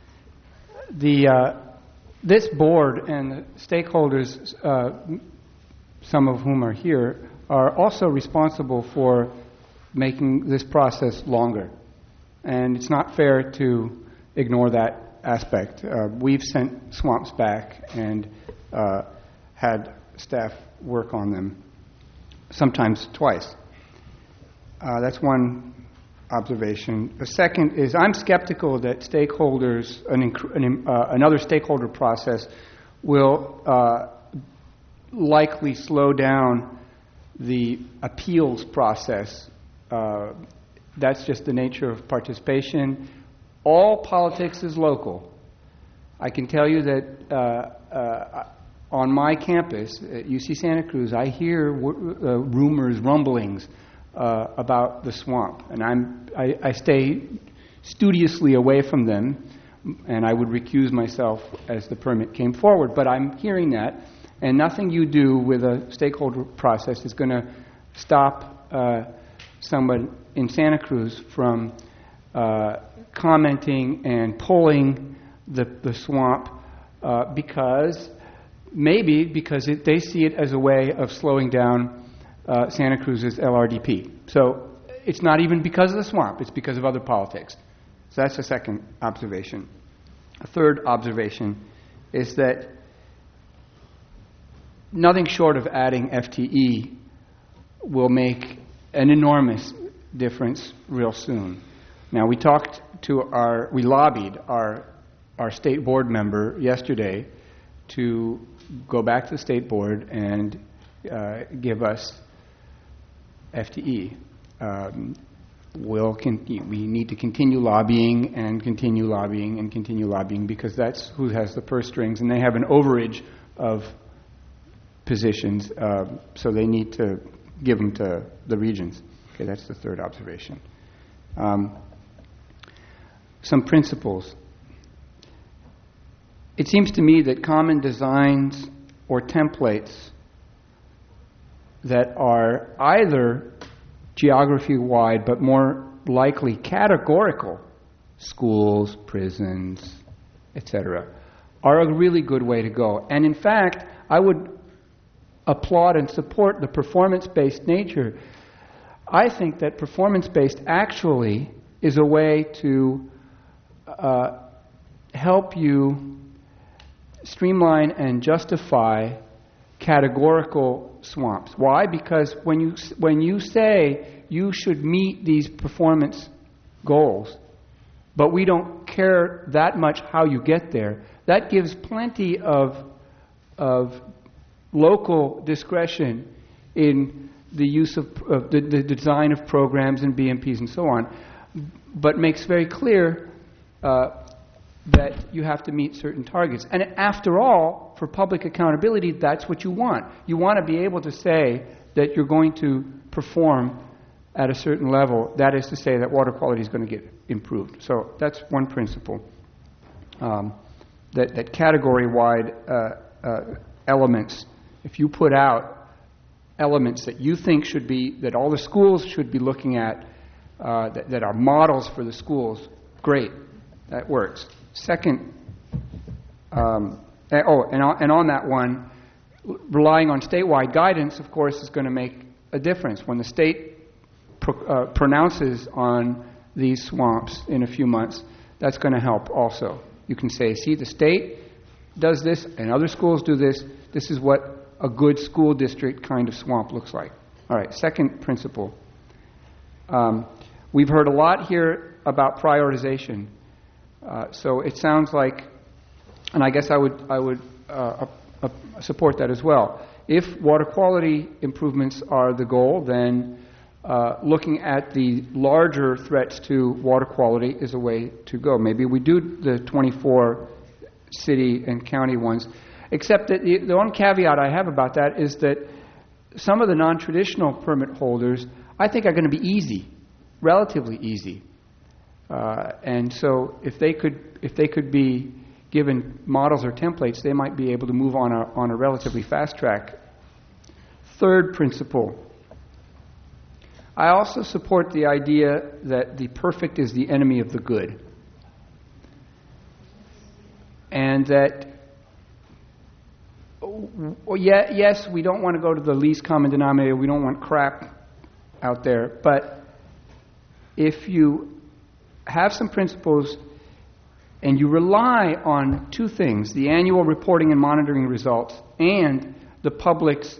This board and the stakeholders, some of whom are here, are also responsible for making this process longer. And it's not fair to ignore that aspect. We've sent swamps back and had staff work on them, sometimes twice. That's one observation. The second is I'm skeptical that stakeholders, another stakeholder process will likely slow down the appeals process. That's just the nature of participation. All politics is local. I can tell you that on my campus at UC Santa Cruz, I hear rumors, rumblings about the swamp, and I stay studiously away from them, and I would recuse myself as the permit came forward. But I'm hearing that, and nothing you do with a stakeholder process is going to stop someone in Santa Cruz from commenting and pulling the swamp because they see it as a way of slowing down Santa Cruz's LRDP. So it's not even because of the swamp, it's because of other politics. So that's the second observation. A third observation is that nothing short of adding FTE will make an enormous difference real soon. Now, we lobbied our state board member yesterday to go back to the state board and give us FTE. We need to continue lobbying and continue lobbying and continue lobbying because that's who has the purse strings, and they have an overage of positions, so they need to give them to the regions. Okay, that's the third observation. Some principles. It seems to me that common designs or templates that are either geography-wide but more likely categorical, schools, prisons, etc., are a really good way to go. And in fact, I would applaud and support the performance-based nature. I think that performance-based actually is a way to help you streamline and justify categorical swamps. Why? Because when you say you should meet these performance goals, but we don't care that much how you get there, that gives plenty of local discretion in the use of the design of programs and BMPs and so on, but makes very clear that you have to meet certain targets. And after all, for public accountability, that's what you want. You want to be able to say that you're going to perform at a certain level. That is to say that water quality is going to get improved. So that's one principle. That category-wide elements, if you put out elements that you think should be, that all the schools should be looking at, that are models for the schools, great, that works. Second, and on that one, relying on statewide guidance, of course, is going to make a difference. When the state pronounces on these swamps in a few months, that's going to help also. You can say, see, the state does this and other schools do this. This is what a good school district kind of swamp looks like. All right, second principle. We've heard a lot here about prioritization. So it sounds like, and I guess I would support that as well. If water quality improvements are the goal, then looking at the larger threats to water quality is a way to go. Maybe we do the 24 city and county ones, except that the one caveat I have about that is that some of the non-traditional permit holders, I think, are going to be easy, relatively easy. And so if they could be given models or templates, they might be able to move on a relatively fast track. Third principle. I also support the idea that the perfect is the enemy of the good. And that, yes, we don't want to go to the least common denominator. We don't want crap out there. But if you have some principles and you rely on two things, the annual reporting and monitoring results and the public's,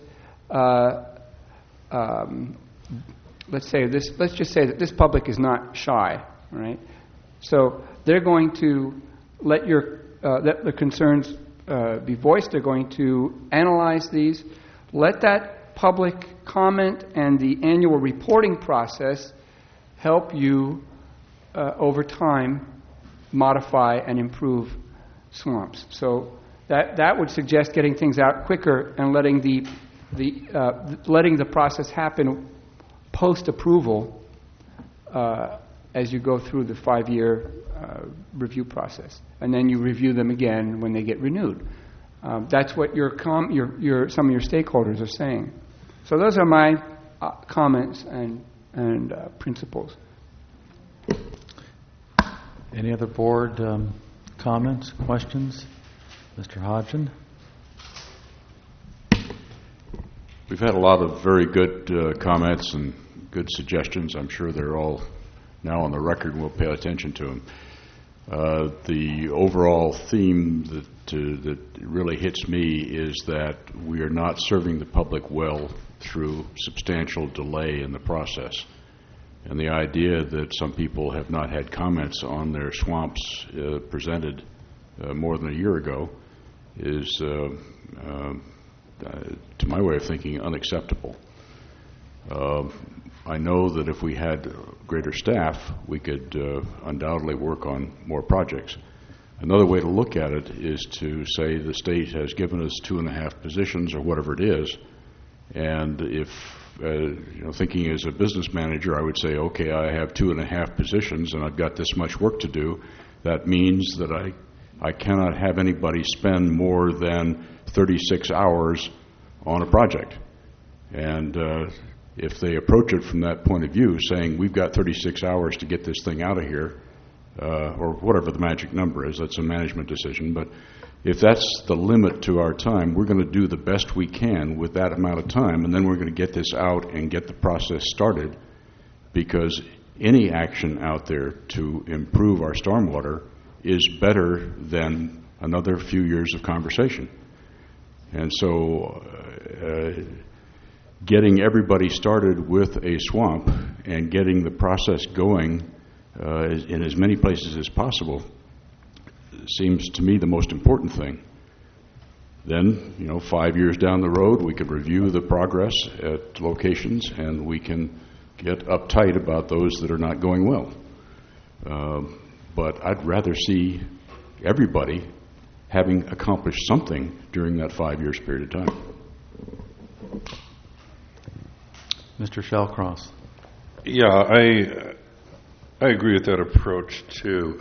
let's just say that this public is not shy, right? So they're going to let the concerns be voiced. They're going to analyze these. Let that public comment and the annual reporting process help you over time modify and improve swamps. So that would suggest getting things out quicker and letting the process happen post-approval as you go through the 5-year review process, and then you review them again when they get renewed. That's what some of your stakeholders are saying. So those are my comments and principles. Any other board comments, questions? Mr. Hodgson? We've had a lot of very good comments and good suggestions. I'm sure they're all now on the record and we'll pay attention to them. The overall theme that really hits me is that we are not serving the public well through substantial delay in the process. And the idea that some people have not had comments on their swamps presented more than a year ago is, to my way of thinking, unacceptable. I know that if we had greater staff, we could undoubtedly work on more projects. Another way to look at it is to say the state has given us 2.5 positions or whatever it is, and if, thinking as a business manager, I would say, okay, I have 2.5 positions and I've got this much work to do. That means that I cannot have anybody spend more than 36 hours on a project. And if they approach it from that point of view, saying we've got 36 hours to get this thing out of here, or whatever the magic number is, that's a management decision. But if that's the limit to our time, we're going to do the best we can with that amount of time, and then we're going to get this out and get the process started, because any action out there to improve our stormwater is better than another few years of conversation. And so getting everybody started with a swamp and getting the process going in as many places as possible seems to me the most important thing. Then, 5 years down the road, we could review the progress at locations, and we can get uptight about those that are not going well. But I'd rather see everybody having accomplished something during that 5 years period of time. Mr. Shallcross. Yeah, I agree with that approach too.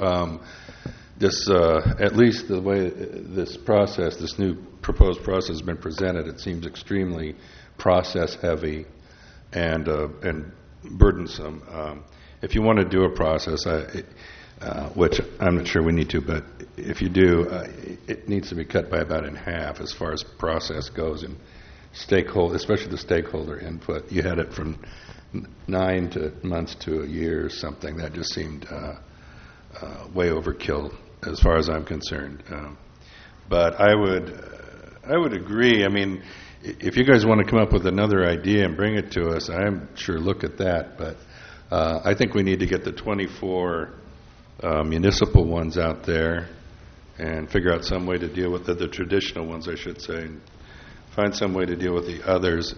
At least the way this new proposed process has been presented, it seems extremely process heavy and burdensome. If you want to do a process, which I'm not sure we need to, but if you do, it needs to be cut by about in half as far as process goes, and especially the stakeholder input. You had it from 9 months to a year or something. That just seemed way overkill as far as I'm concerned. But I would agree. I mean, if you guys want to come up with another idea and bring it to us, I'm sure look at that. But I think we need to get the 24 municipal ones out there and figure out some way to deal with the traditional ones, I should say, and find some way to deal with the others.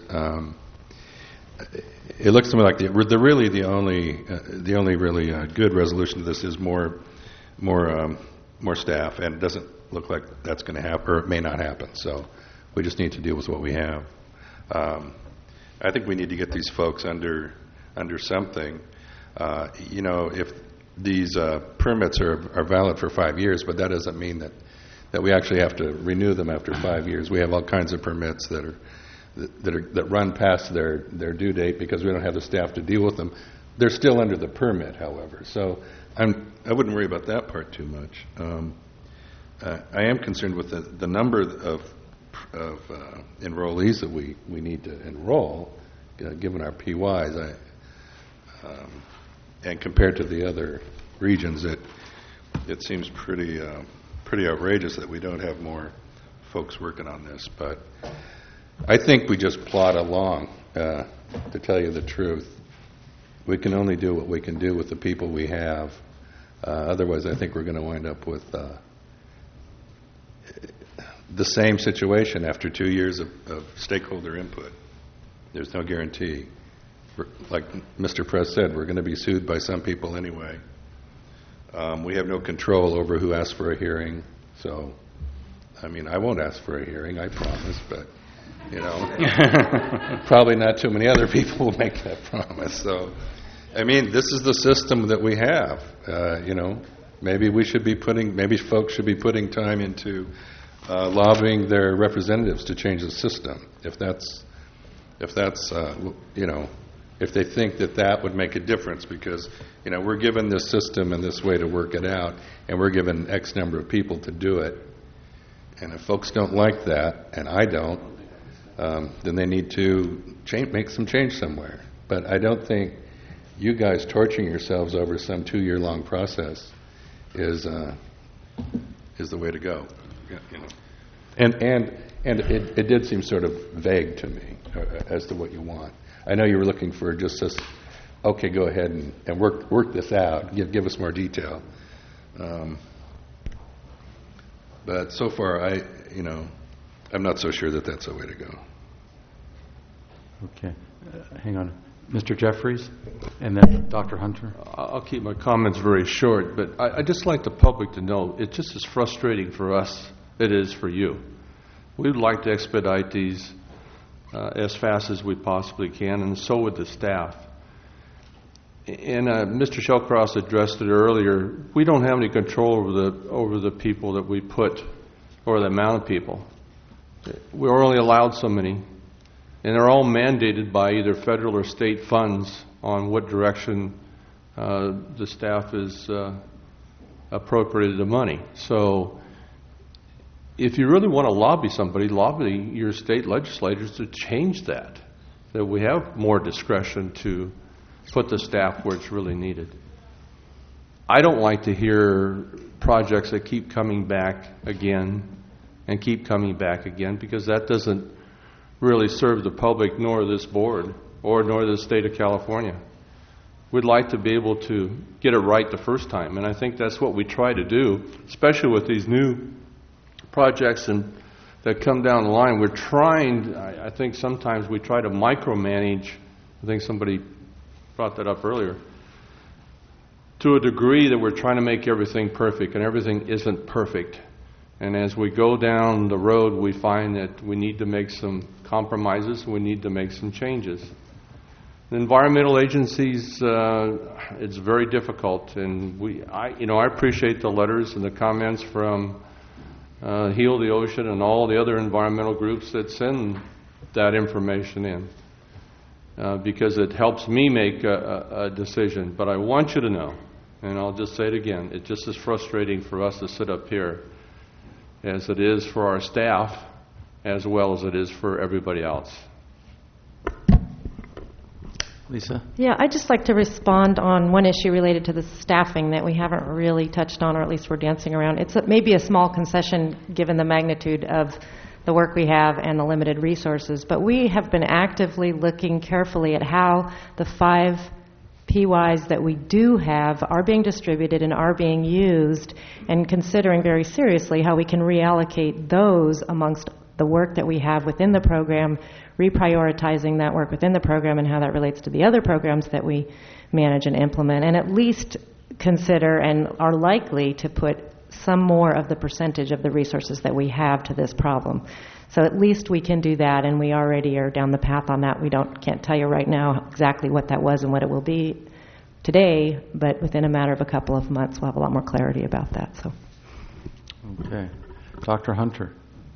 It looks to me like the only really good resolution to this is more staff, and it doesn't look like that's going to happen, or it may not happen. So we just need to deal with what we have. I think we need to get these folks under something. If these permits are valid for 5 years, but that doesn't mean that we actually have to renew them after 5 years. We have all kinds of permits that run past their due date because we don't have the staff to deal with them. They're still under the permit, however. So I wouldn't worry about that part too much. I am concerned with the number of enrollees that we need to enroll, given our PYs. And compared to the other regions, it seems pretty outrageous that we don't have more folks working on this. But I think we just plod along, to tell you the truth. We can only do what we can do with the people we have. Otherwise, I think we're going to wind up with the same situation after 2 years of stakeholder input. There's no guarantee. Like Mr. Press said, we're going to be sued by some people anyway. We have no control over who asks for a hearing. So, I won't ask for a hearing, I promise, but, probably not too many other people will make that promise. So, this is the system that we have. Maybe folks should be putting time into lobbying their representatives to change the system. If they think that would make a difference, because, we're given this system and this way to work it out, and we're given X number of people to do it. And if folks don't like that, and I don't, then they need to make some change somewhere. But I don't think you guys torturing yourselves over some 2-year-long process is the way to go. And it did seem sort of vague to me as to what you want. I know you were looking for just this, okay, go ahead and work this out, give us more detail. But so far, I'm not so sure that that's the way to go. Okay. Hang on. Mr. Jeffries, and then Dr. Hunter. I'll keep my comments very short, but I'd just like the public to know it's just as frustrating for us as it is for you. We'd like to expedite these as fast as we possibly can, and so would the staff. And Mr. Shellcross addressed it earlier. We don't have any control over the people that we put, or the amount of people. We're only allowed so many, and they're all mandated by either federal or state funds on what direction the staff is appropriated the money. So if you really want to lobby somebody, lobby your state legislators to change that we have more discretion to put the staff where it's really needed. I don't like to hear projects that keep coming back again and keep coming back again, because that doesn't really serve the public nor this board nor the state of California. We'd like to be able to get it right the first time, and I think that's what we try to do, especially with these new projects that come down the line. We're trying, I think sometimes we try to micromanage. I think somebody brought that up earlier, to a degree that we're trying to make everything perfect, and everything isn't perfect. And as we go down the road, we find that we need to make some compromises, we need to make some changes. The environmental agencies, it's very difficult, and I appreciate the letters and the comments from Heal the Ocean and all the other environmental groups that send that information in. Because it helps me make a decision. But I want you to know, and I'll just say it again, it's just as frustrating for us to sit up here as it is for our staff, as well as it is for everybody else. Lisa? Yeah, I'd just like to respond on one issue related to the staffing that we haven't really touched on, or at least we're dancing around. It's maybe a small concession given the magnitude of the work we have and the limited resources, but we have been actively looking carefully at how the 5 PYs that we do have are being distributed and are being used, and considering very seriously how we can reallocate those amongst the work that we have within the program, reprioritizing that work within the program and how that relates to the other programs that we manage and implement, and at least consider and are likely to put some more of the percentage of the resources that we have to this problem. So at least we can do that, and we already are down the path on that. We can't tell you right now exactly what that was and what it will be today, but within a matter of a couple of months, we'll have a lot more clarity about that. So, okay. Dr. Hunter.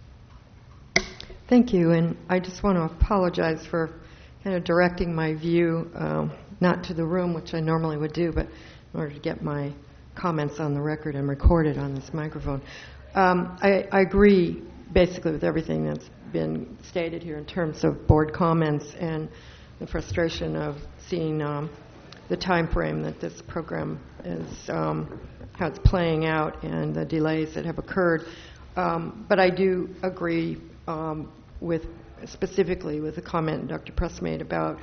Thank you, and I just want to apologize for kind of directing my view, not to the room, which I normally would do, but in order to get my comments on the record and recorded on this microphone. I agree basically with everything that's been stated here in terms of board comments and the frustration of seeing the time frame that this program is, how it's playing out, and the delays that have occurred. But I do agree specifically with the comment Dr. Press made about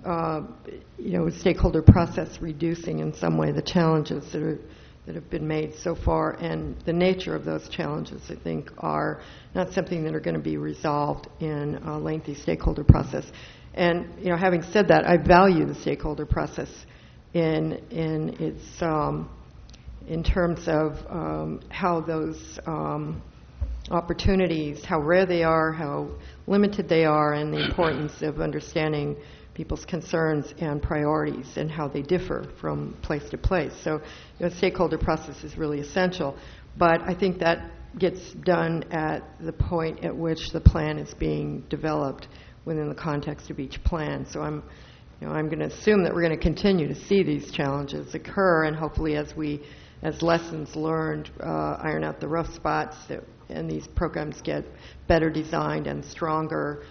stakeholder process reducing in some way the challenges that have been made so far, and the nature of those challenges, I think, are not something that are going to be resolved in a lengthy stakeholder process. And having said that, I value the stakeholder process in its in terms of how those opportunities, how rare they are, how limited they are, and the importance of understanding people's concerns and priorities and how they differ from place to place. So stakeholder process is really essential, but I think that gets done at the point at which the plan is being developed within the context of each plan. So I'm going to assume that we're going to continue to see these challenges occur, and hopefully as lessons learned, iron out the rough spots, and these programs get better designed and stronger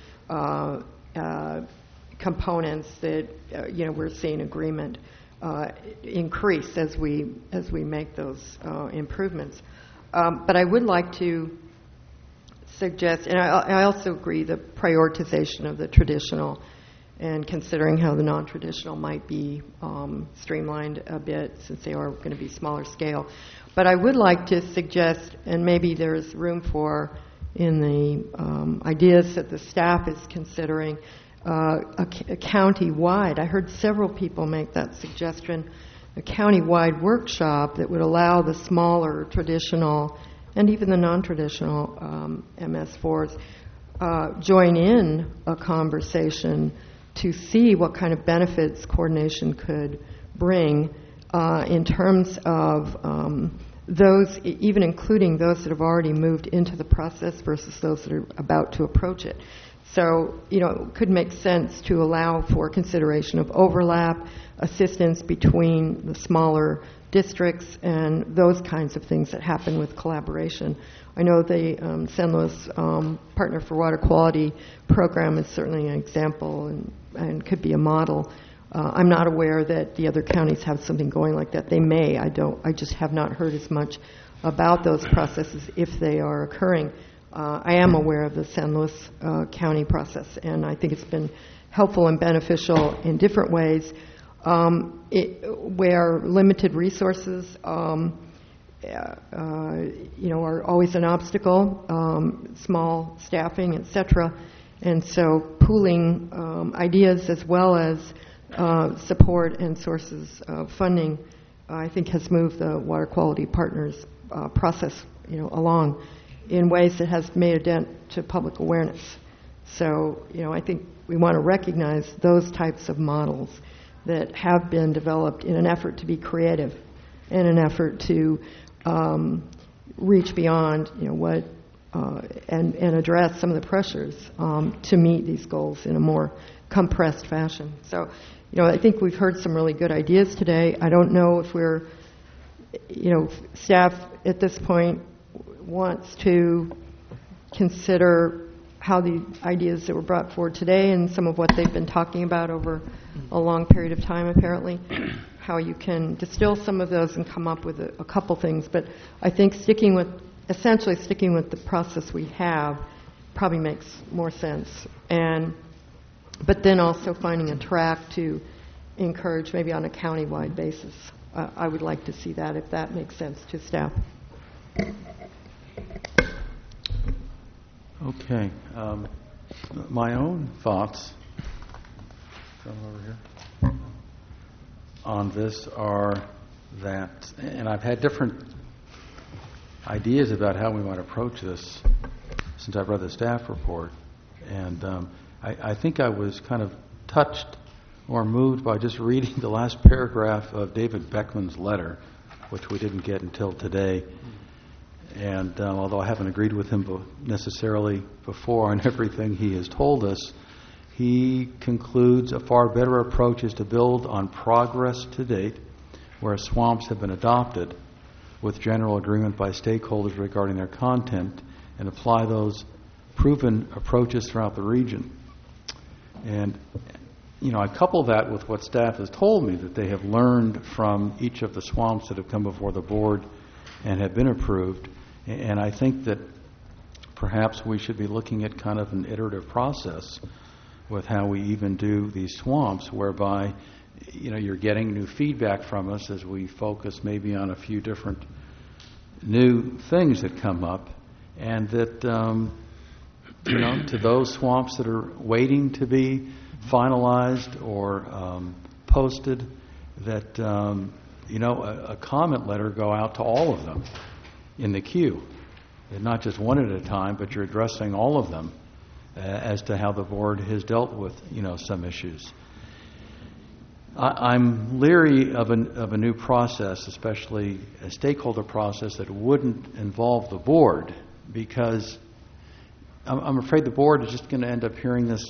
components that we're seeing agreement increase as we make those improvements. But I would like to suggest, and I also agree, the prioritization of the traditional and considering how the non-traditional might be streamlined a bit since they are going to be smaller scale. But I would like to suggest, and maybe there's room for in the ideas that the staff is considering, a county-wide, I heard several people make that suggestion, a county-wide workshop that would allow the smaller traditional and even the non-traditional MS4s join in a conversation to see what kind of benefits coordination could bring in terms of those, even including those that have already moved into the process versus those that are about to approach it. So, it could make sense to allow for consideration of overlap, assistance between the smaller districts, and those kinds of things that happen with collaboration. I know the San Luis Partner for Water Quality program is certainly an example and could be a model. I'm not aware that the other counties have something going like that. They may. I just have not heard as much about those processes if they are occurring. I am aware of the San Luis County process, and I think it's been helpful and beneficial in different ways. Where limited resources, are always an obstacle, small staffing, etc. And so pooling ideas as well as support and sources of funding, I think, has moved the Water Quality Partners process, along in ways that has made a dent to public awareness. So, I think we want to recognize those types of models that have been developed in an effort to be creative, in an effort to reach beyond, what and address some of the pressures to meet these goals in a more compressed fashion. So, I think we've heard some really good ideas today. I don't know if we're, staff at this point wants to consider how the ideas that were brought forward today and some of what they've been talking about over a long period of time, apparently, how you can distill some of those and come up with a couple things. But I think essentially sticking with the process we have probably makes more sense. But then also finding a track to encourage maybe on a county-wide basis. I would like to see that, if that makes sense to staff. Okay. My own thoughts from over here on this are that, and I've had different ideas about how we might approach this since I've read the staff report, and I think I was kind of touched or moved by just reading the last paragraph of David Beckman's letter, which we didn't get until today. And although I haven't agreed with him necessarily before on everything he has told us, he concludes a far better approach is to build on progress to date, where swamps have been adopted with general agreement by stakeholders regarding their content, and apply those proven approaches throughout the region. And, I couple that with what staff has told me, that they have learned from each of the swamps that have come before the board and have been approved. And I think that perhaps we should be looking at kind of an iterative process with how we even do these swamps, whereby, you're getting new feedback from us as we focus maybe on a few different new things that come up, and that, to those swamps that are waiting to be finalized or posted, that, a comment letter go out to all of them in the queue, and not just one at a time, but you're addressing all of them as to how the board has dealt with, some issues. I'm leery of a new process, especially a stakeholder process that wouldn't involve the board, because I'm afraid the board is just going to end up hearing this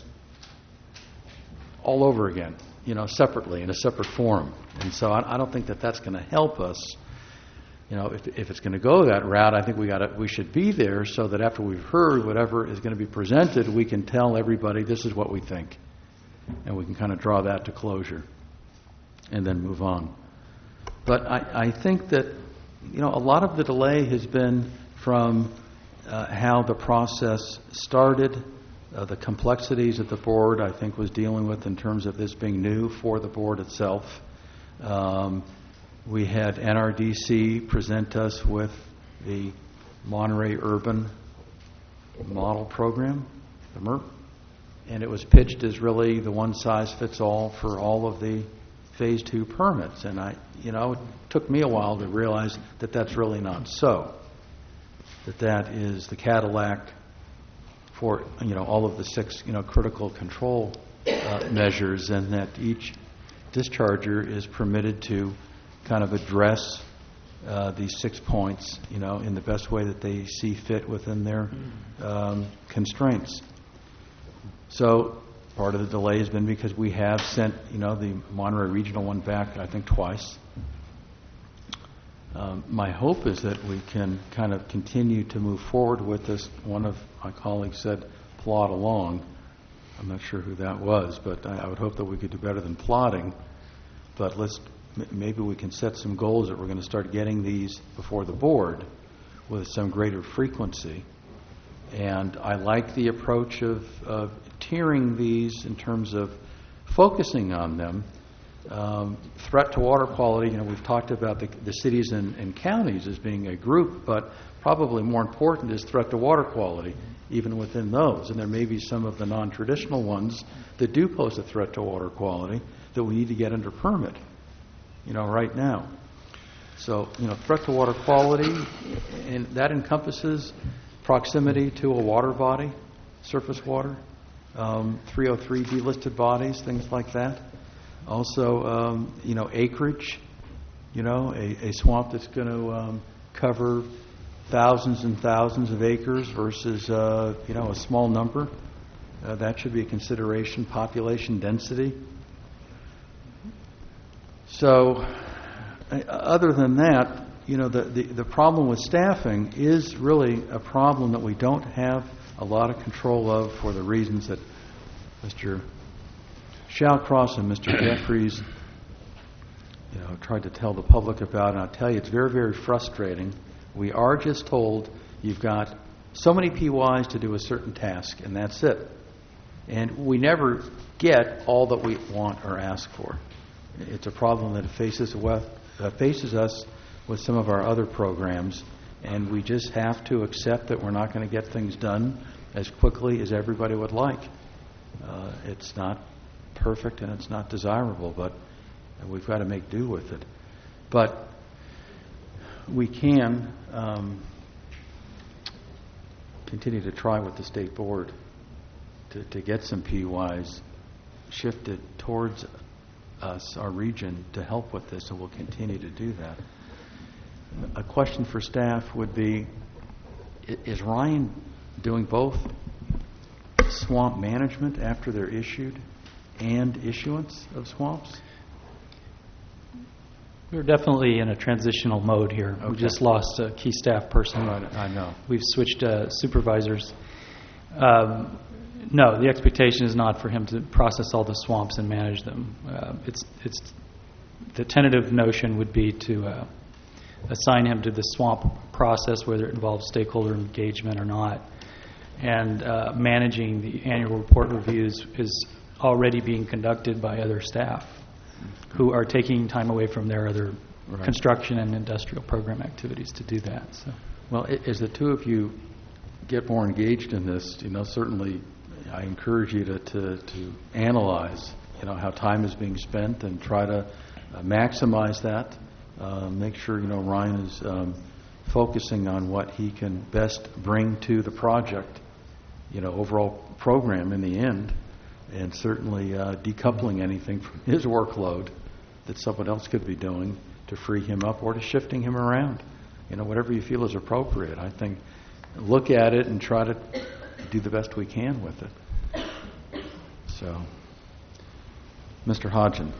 all over again, separately in a separate forum. And so I don't think that that's going to help us. If it's going to go that route, I think we should be there so that after we've heard whatever is going to be presented, we can tell everybody this is what we think, and we can kind of draw that to closure and then move on. But I think that a lot of the delay has been from how the process started, the complexities that the board, I think, was dealing with in terms of this being new for the board itself. We had NRDC present us with the Monterey Urban Model Program, the MERP. and it was pitched as really the one-size-fits-all for all of the Phase 2 permits. And it took me a while to realize that that's really not so. That is the Cadillac for all of the 6 critical control measures, and that each discharger is permitted to kind of address these 6 points, in the best way that they see fit within their constraints. So part of the delay has been because we have sent, the Monterey Regional one back, I think, twice. My hope is that we can kind of continue to move forward with this. One of my colleagues said, plod along. I'm not sure who that was, but I would hope that we could do better than plodding. But maybe we can set some goals that we're going to start getting these before the board with some greater frequency. And I like the approach of tiering these in terms of focusing on them. Threat to water quality, we've talked about the cities and counties as being a group, but probably more important is threat to water quality, even within those. And there may be some of the non-traditional ones that do pose a threat to water quality that we need to get under permit, right now. So, threat to water quality, and that encompasses proximity to a water body, surface water, 303 delisted bodies, things like that. Also, acreage, a swamp that's going to cover thousands and thousands of acres versus, a small number. That should be a consideration. Population density. So, other than that, the problem with staffing is really a problem that we don't have a lot of control of for the reasons that Mr. Shallcross and Mr. Jeffries, tried to tell the public about, and I'll tell you, it's very, very frustrating. We are just told you've got so many PYs to do a certain task, and that's it. And we never get all that we want or ask for. It's a problem that faces us with some of our other programs, and we just have to accept that we're not going to get things done as quickly as everybody would like. It's not perfect and it's not desirable, but we've got to make do with it. But we can continue to try with the state board to get some PYs shifted towards us, our region, to help with this, and we'll continue to do that. A question for staff would be, is Ryan doing both swamp management after they're issued and issuance of swamps? We're definitely in a transitional mode here. Okay. We just lost a key staff person. I know. We've switched supervisors. No, the expectation is not for him to process all the swamps and manage them. It's the tentative notion would be to assign him to the swamp process, whether it involves stakeholder engagement or not. And managing the annual report reviews is already being conducted by other staff who are taking time away from their other construction and industrial program activities to do that. So, well, as the two of you get more engaged in this, certainly I encourage you to analyze, how time is being spent and try to maximize that. Make sure, Ryan is focusing on what he can best bring to the project, overall program in the end, and certainly decoupling anything from his workload that someone else could be doing to free him up or to shifting him around. Whatever you feel is appropriate. I think look at it and try to do the best we can with it. So, Mr. Hodgin.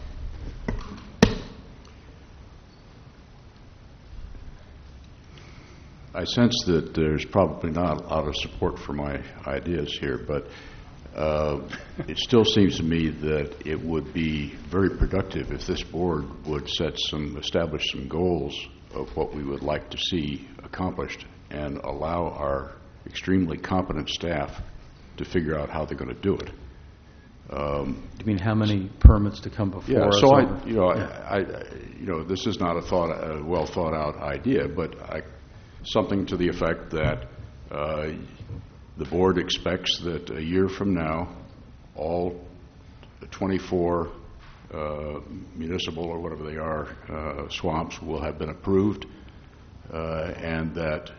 I sense that there's probably not a lot of support for my ideas here, but it still seems to me that it would be very productive if this board would establish some goals of what we would like to see accomplished and allow our extremely competent staff to figure out how they're going to do it. You mean how many permits to come before us? So this is not a well thought out idea, but something to the effect that the board expects that a year from now all 24 municipal or whatever they are swamps will have been approved, and that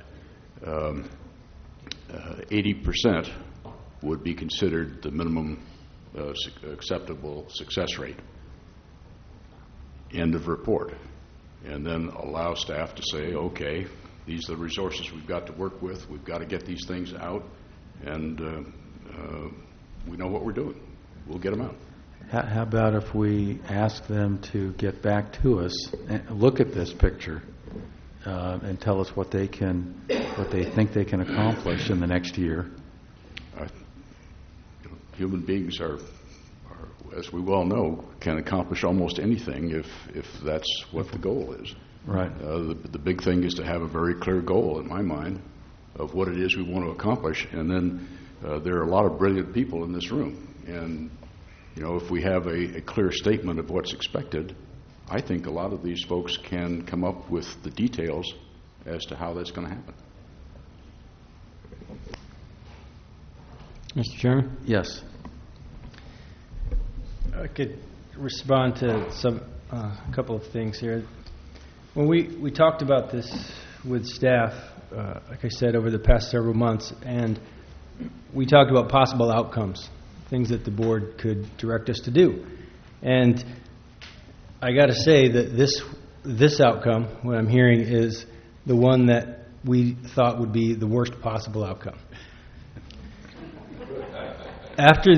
80% would be considered the minimum acceptable success rate. End of report. And then allow staff to say, okay, these are the resources we've got to work with. We've got to get these things out, and we know what we're doing. We'll get them out. How about if we ask them to get back to us and look at this picture and tell us what they think they can accomplish in the next year? Human beings are, as we well know, can accomplish almost anything if that's what the goal is. Right. The big thing is to have a very clear goal in my mind of what it is we want to accomplish, and then there are a lot of brilliant people in this room, and if we have a clear statement of what's expected, I think a lot of these folks can come up with the details as to how that's going to happen. Mr. Chairman? Yes. I could respond to a couple of things here. When we talked about this with staff, like I said, over the past several months, and we talked about possible outcomes, things that the board could direct us to do. And I got to say that this outcome, what I'm hearing, is the one that we thought would be the worst possible outcome. After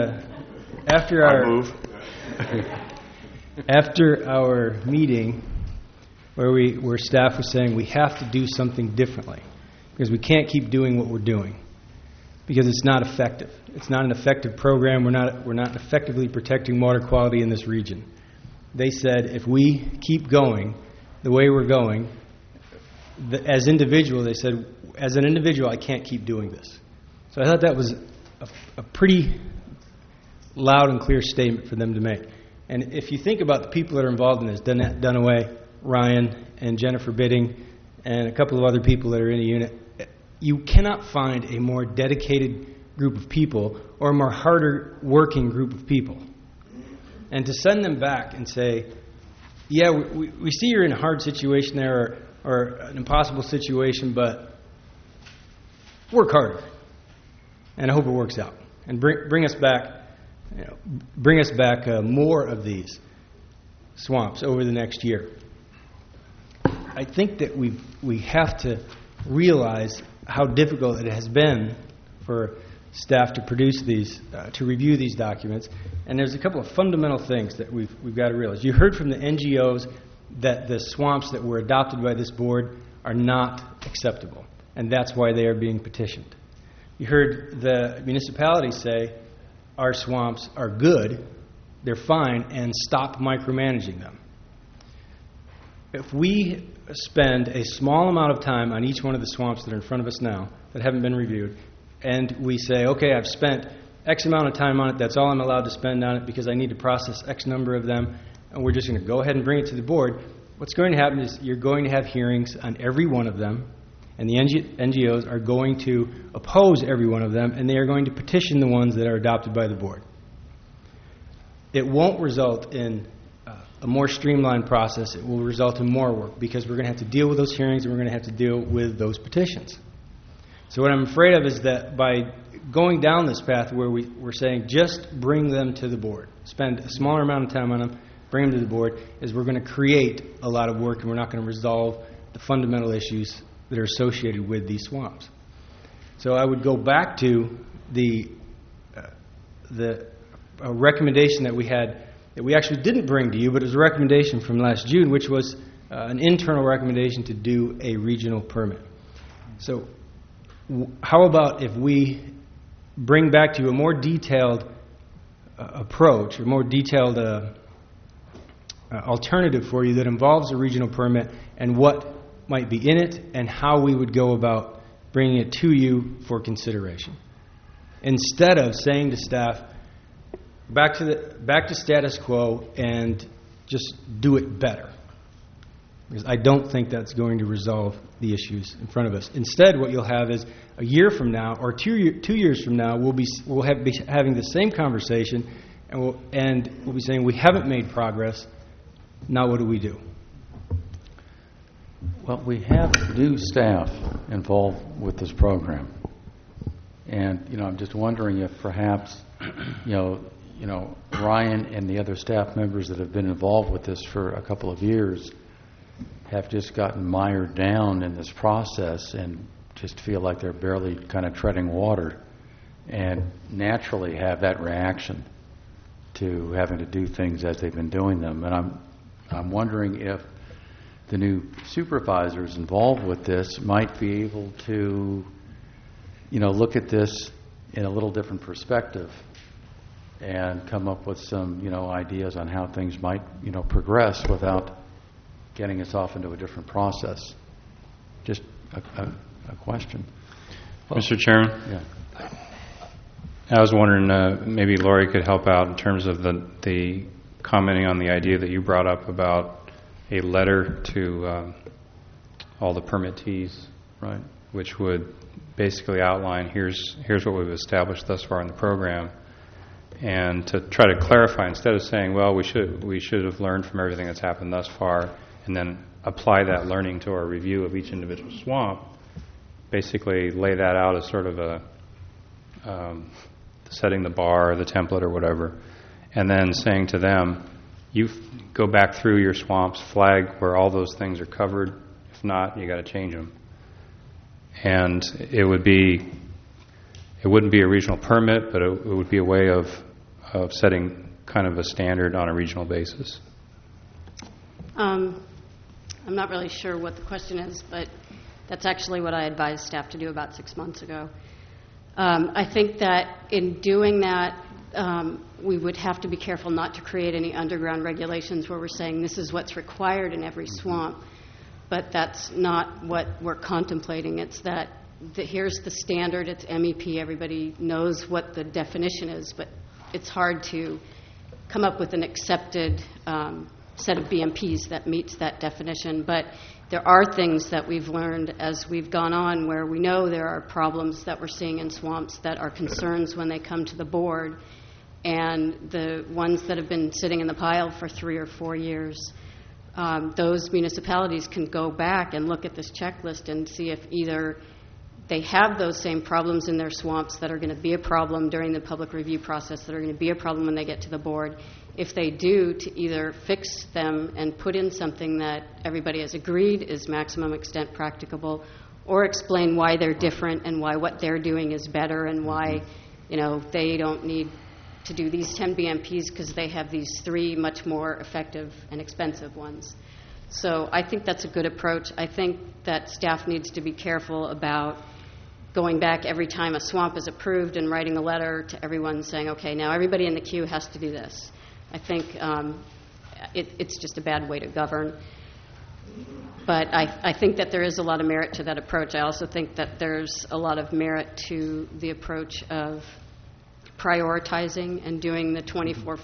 our meeting, where staff was saying we have to do something differently because we can't keep doing what we're doing because it's not effective. It's not an effective program. We're not effectively protecting water quality in this region. They said if we keep going the way we're going, as individuals, they said, as an individual, I can't keep doing this. So I thought that was a pretty loud and clear statement for them to make. And if you think about the people that are involved in this, Dunaway, Ryan, and Jennifer Bidding, and a couple of other people that are in the unit, you cannot find a more dedicated group of people or a more harder working group of people. And to send them back and say, yeah, we see you're in a hard situation there or an impossible situation, but work harder. And I hope it works out. And bring us back more of these swamps over the next year. I think that we have to realize how difficult it has been for staff to produce these, to review these documents. And there's a couple of fundamental things that we've got to realize. You heard from the NGOs that the swamps that were adopted by this board are not acceptable, and that's why they are being petitioned. You heard the municipalities say our swamps are good, they're fine, and stop micromanaging them. If we spend a small amount of time on each one of the swamps that are in front of us now that haven't been reviewed, and we say, okay, I've spent X amount of time on it, that's all I'm allowed to spend on it because I need to process X number of them, and we're just going to go ahead and bring it to the board, what's going to happen is you're going to have hearings on every one of them, and the NGOs are going to oppose every one of them, and they are going to petition the ones that are adopted by the board. It won't result in a more streamlined process. It will result in more work because we're going to have to deal with those hearings and we're going to have to deal with those petitions. So what I'm afraid of is that by going down this path where we're saying just bring them to the board, spend a smaller amount of time on them, bring them to the board, is we're going to create a lot of work and we're not going to resolve the fundamental issues that are associated with these swamps. So I would go back to the recommendation that we had that we actually didn't bring to you, but it was a recommendation from last June, which was an internal recommendation to do a regional permit. So how about if we bring back to you a more detailed approach, a more detailed alternative for you that involves a regional permit and what might be in it and how we would go about bringing it to you for consideration. Instead of saying to staff, back to status quo and just do it better. because I don't think that's going to resolve the issues in front of us. Instead, what you'll have is a year from now or 2 years from now, we'll be having the same conversation, and we'll be saying we haven't made progress. Now what do we do? Well, we have new staff involved with this program. And, I'm just wondering if perhaps, Ryan and the other staff members that have been involved with this for a couple of years have just gotten mired down in this process and just feel like they're barely kind of treading water and naturally have that reaction to having to do things as they've been doing them. And I'm wondering if the new supervisors involved with this might be able to, look at this in a little different perspective and come up with some, ideas on how things might, progress without getting us off into a different process. Just a question. Mr. Chairman? Yeah. I was wondering maybe Lori could help out in terms of the commenting on the idea that you brought up about a letter to all the permittees, right? Which would basically outline here's what we've established thus far in the program, and to try to clarify instead of saying, well, we should have learned from everything that's happened thus far, and then apply that learning to our review of each individual swamp. Basically, lay that out as sort of a setting the bar, or the template, or whatever, and then saying to them, you go back through your swamps, flag where all those things are covered. If not, you got to change them. And it wouldn't be a regional permit, but it would be a way of setting kind of a standard on a regional basis. I'm not really sure what the question is, but that's actually what I advised staff to do about 6 months ago. I think that in doing that, we would have to be careful not to create any underground regulations where we're saying this is what's required in every swamp. But that's not what we're contemplating. It's that here's the standard, it's MEP, everybody knows what the definition is, but it's hard to come up with an accepted set of BMPs that meets that definition. But there are things that we've learned as we've gone on where we know there are problems that we're seeing in swamps that are concerns when they come to the board, and the ones that have been sitting in the pile for 3 or 4 years. Those municipalities can go back and look at this checklist and see if either they have those same problems in their swamps that are going to be a problem during the public review process, that are going to be a problem when they get to the board. If they do, to either fix them and put in something that everybody has agreed is maximum extent practicable, or explain why they're different and why what they're doing is better and why, they don't need to do these 10 BMPs because they have these 3 much more effective and expensive ones. So I think that's a good approach. I think that staff needs to be careful about going back every time a swamp is approved and writing a letter to everyone saying, okay, now everybody in the queue has to do this. I think it's just a bad way to govern. But I think that there is a lot of merit to that approach. I also think that there's a lot of merit to the approach of prioritizing and doing the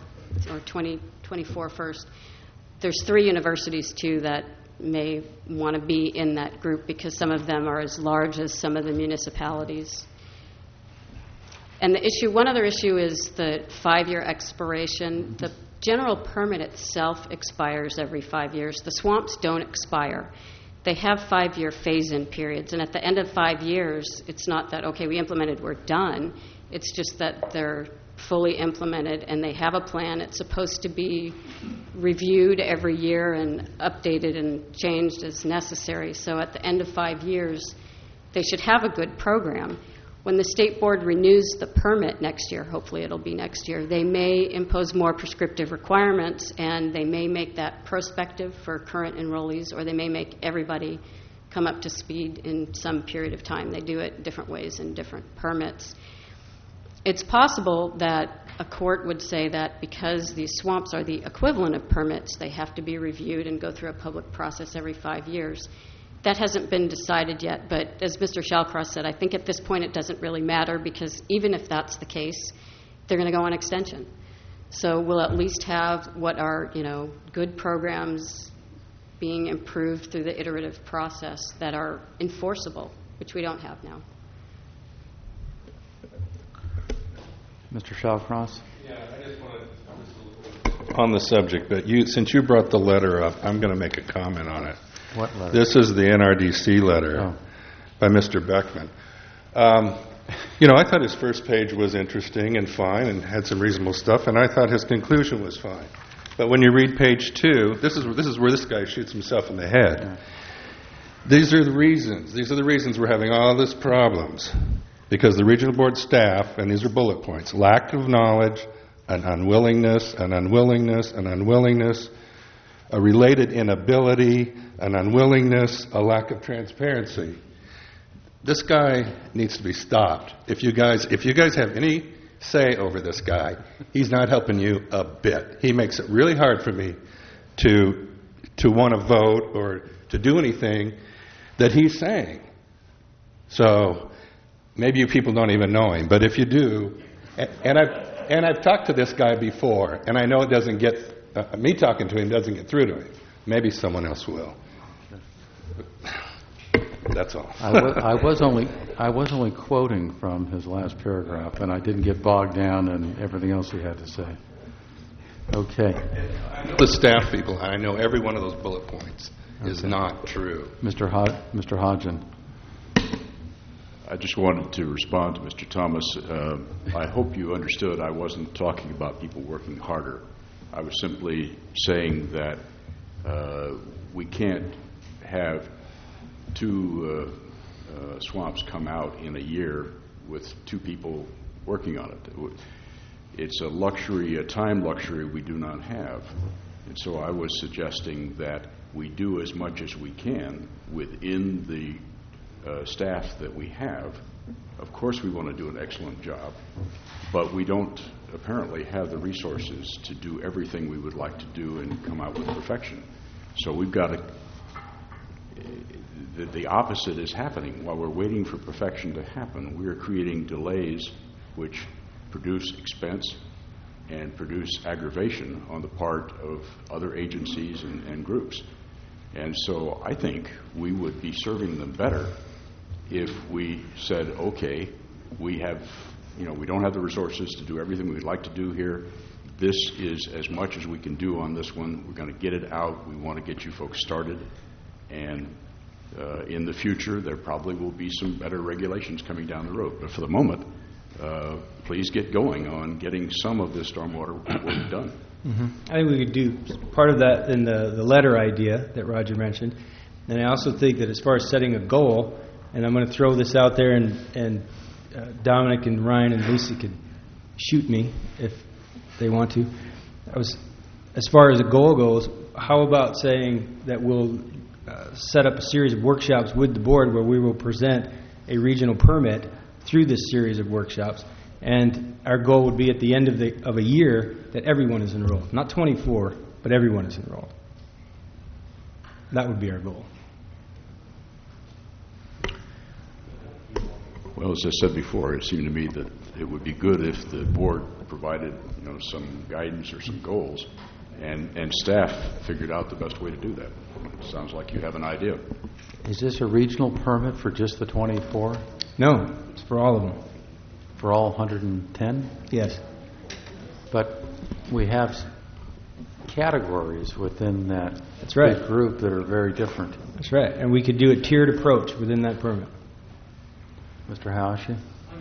2024 first. There's 3 universities, too, that may want to be in that group because some of them are as large as some of the municipalities. And one other issue is the 5-year expiration. The general permit itself expires every 5 years. The swamps don't expire. They have 5-year phase-in periods, and at the end of 5 years, it's not that, okay, we implemented, we're done. It's just that they're fully implemented and they have a plan. It's supposed to be reviewed every year and updated and changed as necessary. So at the end of 5 years, they should have a good program. When the state board renews the permit next year, hopefully it'll be next year, they may impose more prescriptive requirements, and they may make that prospective for current enrollees, or they may make everybody come up to speed in some period of time. They do it different ways in different permits. It's possible that a court would say that because these swamps are the equivalent of permits, they have to be reviewed and go through a public process every 5 years. That hasn't been decided yet, but as Mr. Shallcross said, I think at this point it doesn't really matter because even if that's the case, they're going to go on extension. So we'll at least have what are, good programs being improved through the iterative process that are enforceable, which we don't have now. Mr. Shawcross? Yeah, I just want to, on the subject, but since you brought the letter up, I'm going to make a comment on it. What letter? This is the NRDC letter by Mr. Beckman. I thought his first page was interesting and fine and had some reasonable stuff, and I thought his conclusion was fine. But when you read page 2, this is where this guy shoots himself in the head. Yeah. These are the reasons. These are the reasons we're having all these problems. Because the regional board staff, and these are bullet points, lack of knowledge, an unwillingness, a related inability, an unwillingness, a lack of transparency. This guy needs to be stopped. If you guys have any say over this guy, he's not helping you a bit. He makes it really hard for me to want to vote or to do anything that he's saying. So maybe you people don't even know him, but if you do, and I've talked to this guy before, and I know it doesn't get me talking to him doesn't get through to him. Maybe someone else will. That's all. I was only quoting from his last paragraph, and I didn't get bogged down in everything else he had to say. Okay. The staff people, I know every one of those bullet points is not true. Mr. Hodgin. I just wanted to respond to Mr. Thomas. I hope you understood I wasn't talking about people working harder. I was simply saying that we can't have two swamps come out in a year with 2 people working on it. It's a luxury, a time luxury we do not have. And so I was suggesting that we do as much as we can within the staff that we have. Of course we want to do an excellent job, but we don't apparently have the resources to do everything we would like to do and come out with perfection. So we've got to, the opposite is happening. While we're waiting for perfection to happen, we are creating delays which produce expense and produce aggravation on the part of other agencies and groups. And so I think we would be serving them better if we said, okay, we have, we don't have the resources to do everything we'd like to do here. This is as much as we can do on this one. We're going to get it out. We want to get you folks started. And in the future, there probably will be some better regulations coming down the road. But for the moment, please get going on getting some of this stormwater work done. Mm-hmm. I think we could do part of that in the letter idea that Roger mentioned. And I also think that as far as setting a goal, and I'm going to throw this out there, and Dominic and Ryan and Lisa could shoot me if they want to. As far as a goal goes, how about saying that we'll set up a series of workshops with the board where we will present a regional permit through this series of workshops, and our goal would be at the end of a year that everyone is enrolled. Not 24, but everyone is enrolled. That would be our goal. Well, as I said before, it seemed to me that it would be good if the board provided, some guidance or some goals, and staff figured out the best way to do that. It sounds like you have an idea. Is this a regional permit for just the 24? No, it's for all of them. For all 110? Yes. But we have categories within that That's right. big group that are very different. That's right, and we could do a tiered approach within that permit. Mr. Hayashi?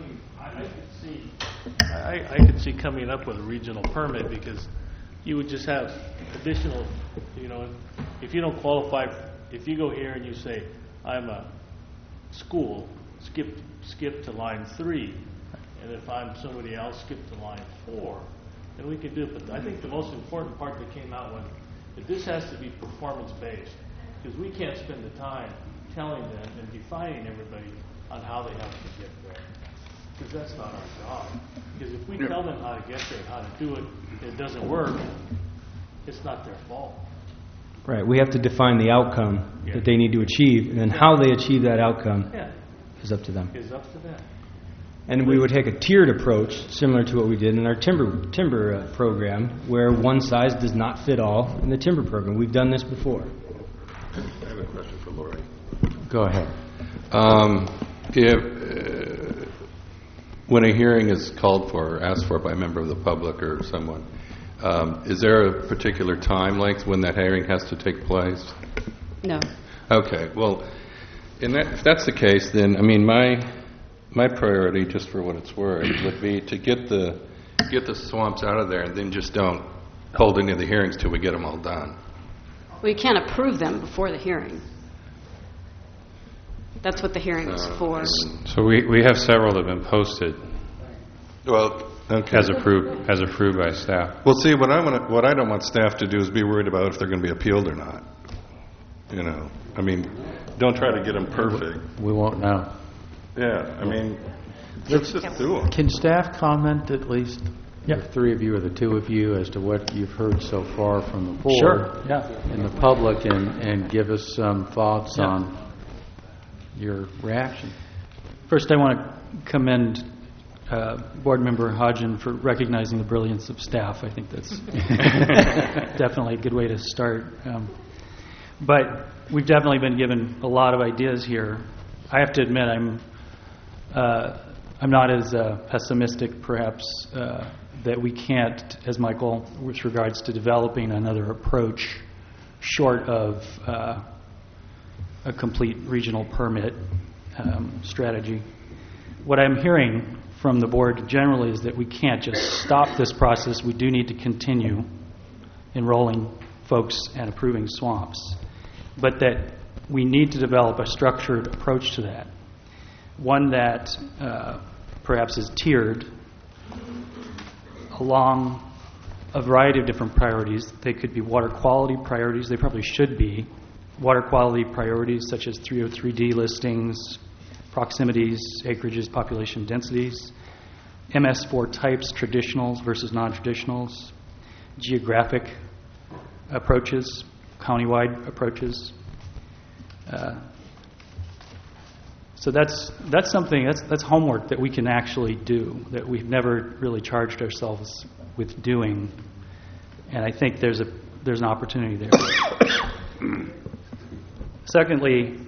I could see coming up with a regional permit, because you would just have additional, if you don't qualify, if you go here and you say, I'm a school, skip to line 3, and if I'm somebody else, skip to line 4, then we could do it. But I think the most important part that came out was that this has to be performance-based, because we can't spend the time telling them and defining everybody on how they have to get there, because that's not our job. Because if we tell them how to get there, how to do it, and it doesn't work, it's not their fault. Right. We have to define the outcome that they need to achieve, and then how they achieve that outcome is up to them. Is up to them. And we would take a tiered approach, similar to what we did in our timber program, where one size does not fit all in the timber program. We've done this before. I have a question for Lori. Go ahead. When a hearing is called for or asked for by a member of the public or someone, is there a particular time length when that hearing has to take place? No. Okay. Well, if that's the case, then I mean my priority, just for what it's worth, would be to get the swamps out of there, and then just don't hold any of the hearings till we get them all done. Well, you can't approve them before the hearing. That's what the hearing is for. So we have several that have been posted. Well, okay. As approved by staff. Well, see, what I don't want staff to do is be worried about if they're going to be appealed or not. You know, I mean, don't try to get them perfect. We won't know. Yeah, I mean, let's just do them. Can staff comment at least, the three of you or the two of you, as to what you've heard so far from the board Sure. Yeah. and the public, and give us some thoughts on your reaction? First, I want to commend Board Member Hodgen for recognizing the brilliance of staff. I think that's definitely a good way to start. But we've definitely been given a lot of ideas here. I have to admit, I'm not as pessimistic, perhaps, that we can't, as Michael, with regards to developing another approach short of a complete regional permit strategy. What I'm hearing from the board generally is that we can't just stop this process. We do need to continue enrolling folks and approving swamps, but that we need to develop a structured approach to that, one that perhaps is tiered along a variety of different priorities. They could be water quality priorities. They probably should be water quality priorities such as 303D listings, proximities, acreages, population densities, MS4 types, traditionals versus non-traditionals, geographic approaches, countywide approaches. So that's something, that's homework that we can actually do, that we've never really charged ourselves with doing, and I think there's an opportunity there. Secondly,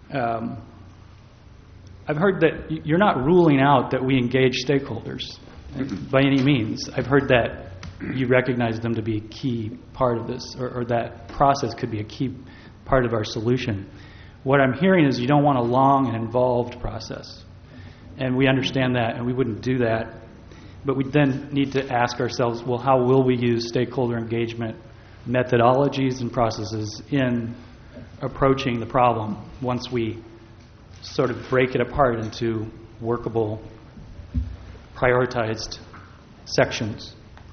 I've heard that you're not ruling out that we engage stakeholders by any means. I've heard that you recognize them to be a key part of this, or that process could be a key part of our solution. What I'm hearing is you don't want a long and involved process, and we understand that, and we wouldn't do that, but we then need to ask ourselves, well, how will we use stakeholder engagement methodologies and processes in approaching the problem once we sort of break it apart into workable, prioritized sections.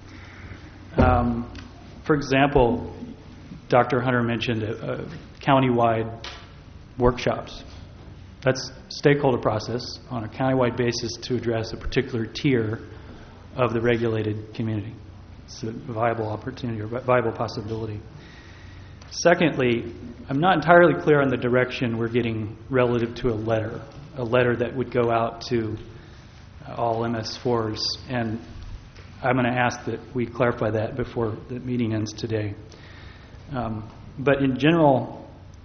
For example, Dr. Hunter mentioned county-wide workshops. That's stakeholder process on a county-wide basis to address a particular tier of the regulated community. It's a viable opportunity or viable possibility. Secondly, I'm not entirely clear on the direction we're getting relative to a letter that would go out to all MS4s, and I'm going to ask that we clarify that before the meeting ends today. But in general,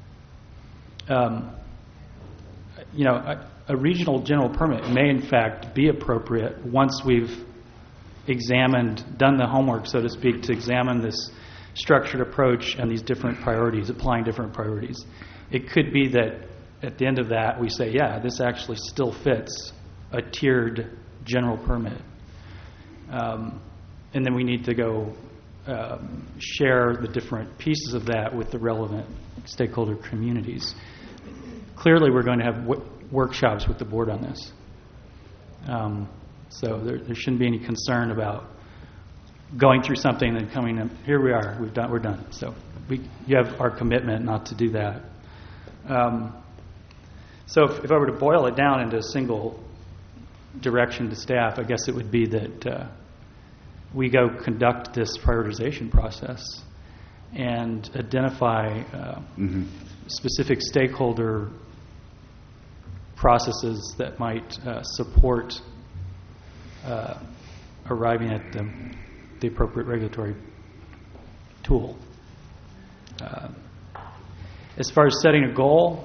a regional general permit may in fact be appropriate once we've done the homework, so to speak, to examine this structured approach and these different priorities, applying different priorities. It could be that at the end of that we say, yeah, this actually still fits a tiered general permit. And then we need to go share the different pieces of that with the relevant stakeholder communities. Clearly we're going to have workshops with the board on this. So there shouldn't be any concern about going through something and then coming in, here we are, we're done. So you have our commitment not to do that. So if I were to boil it down into a single direction to staff, I guess it would be that we go conduct this prioritization process and identify specific stakeholder processes that might support arriving at the appropriate regulatory tool. As far as setting a goal,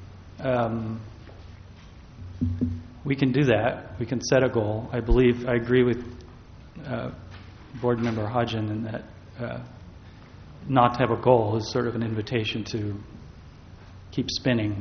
we can do that. We can set a goal. I agree with Board Member Hodgen in that not to have a goal is sort of an invitation to keep spinning.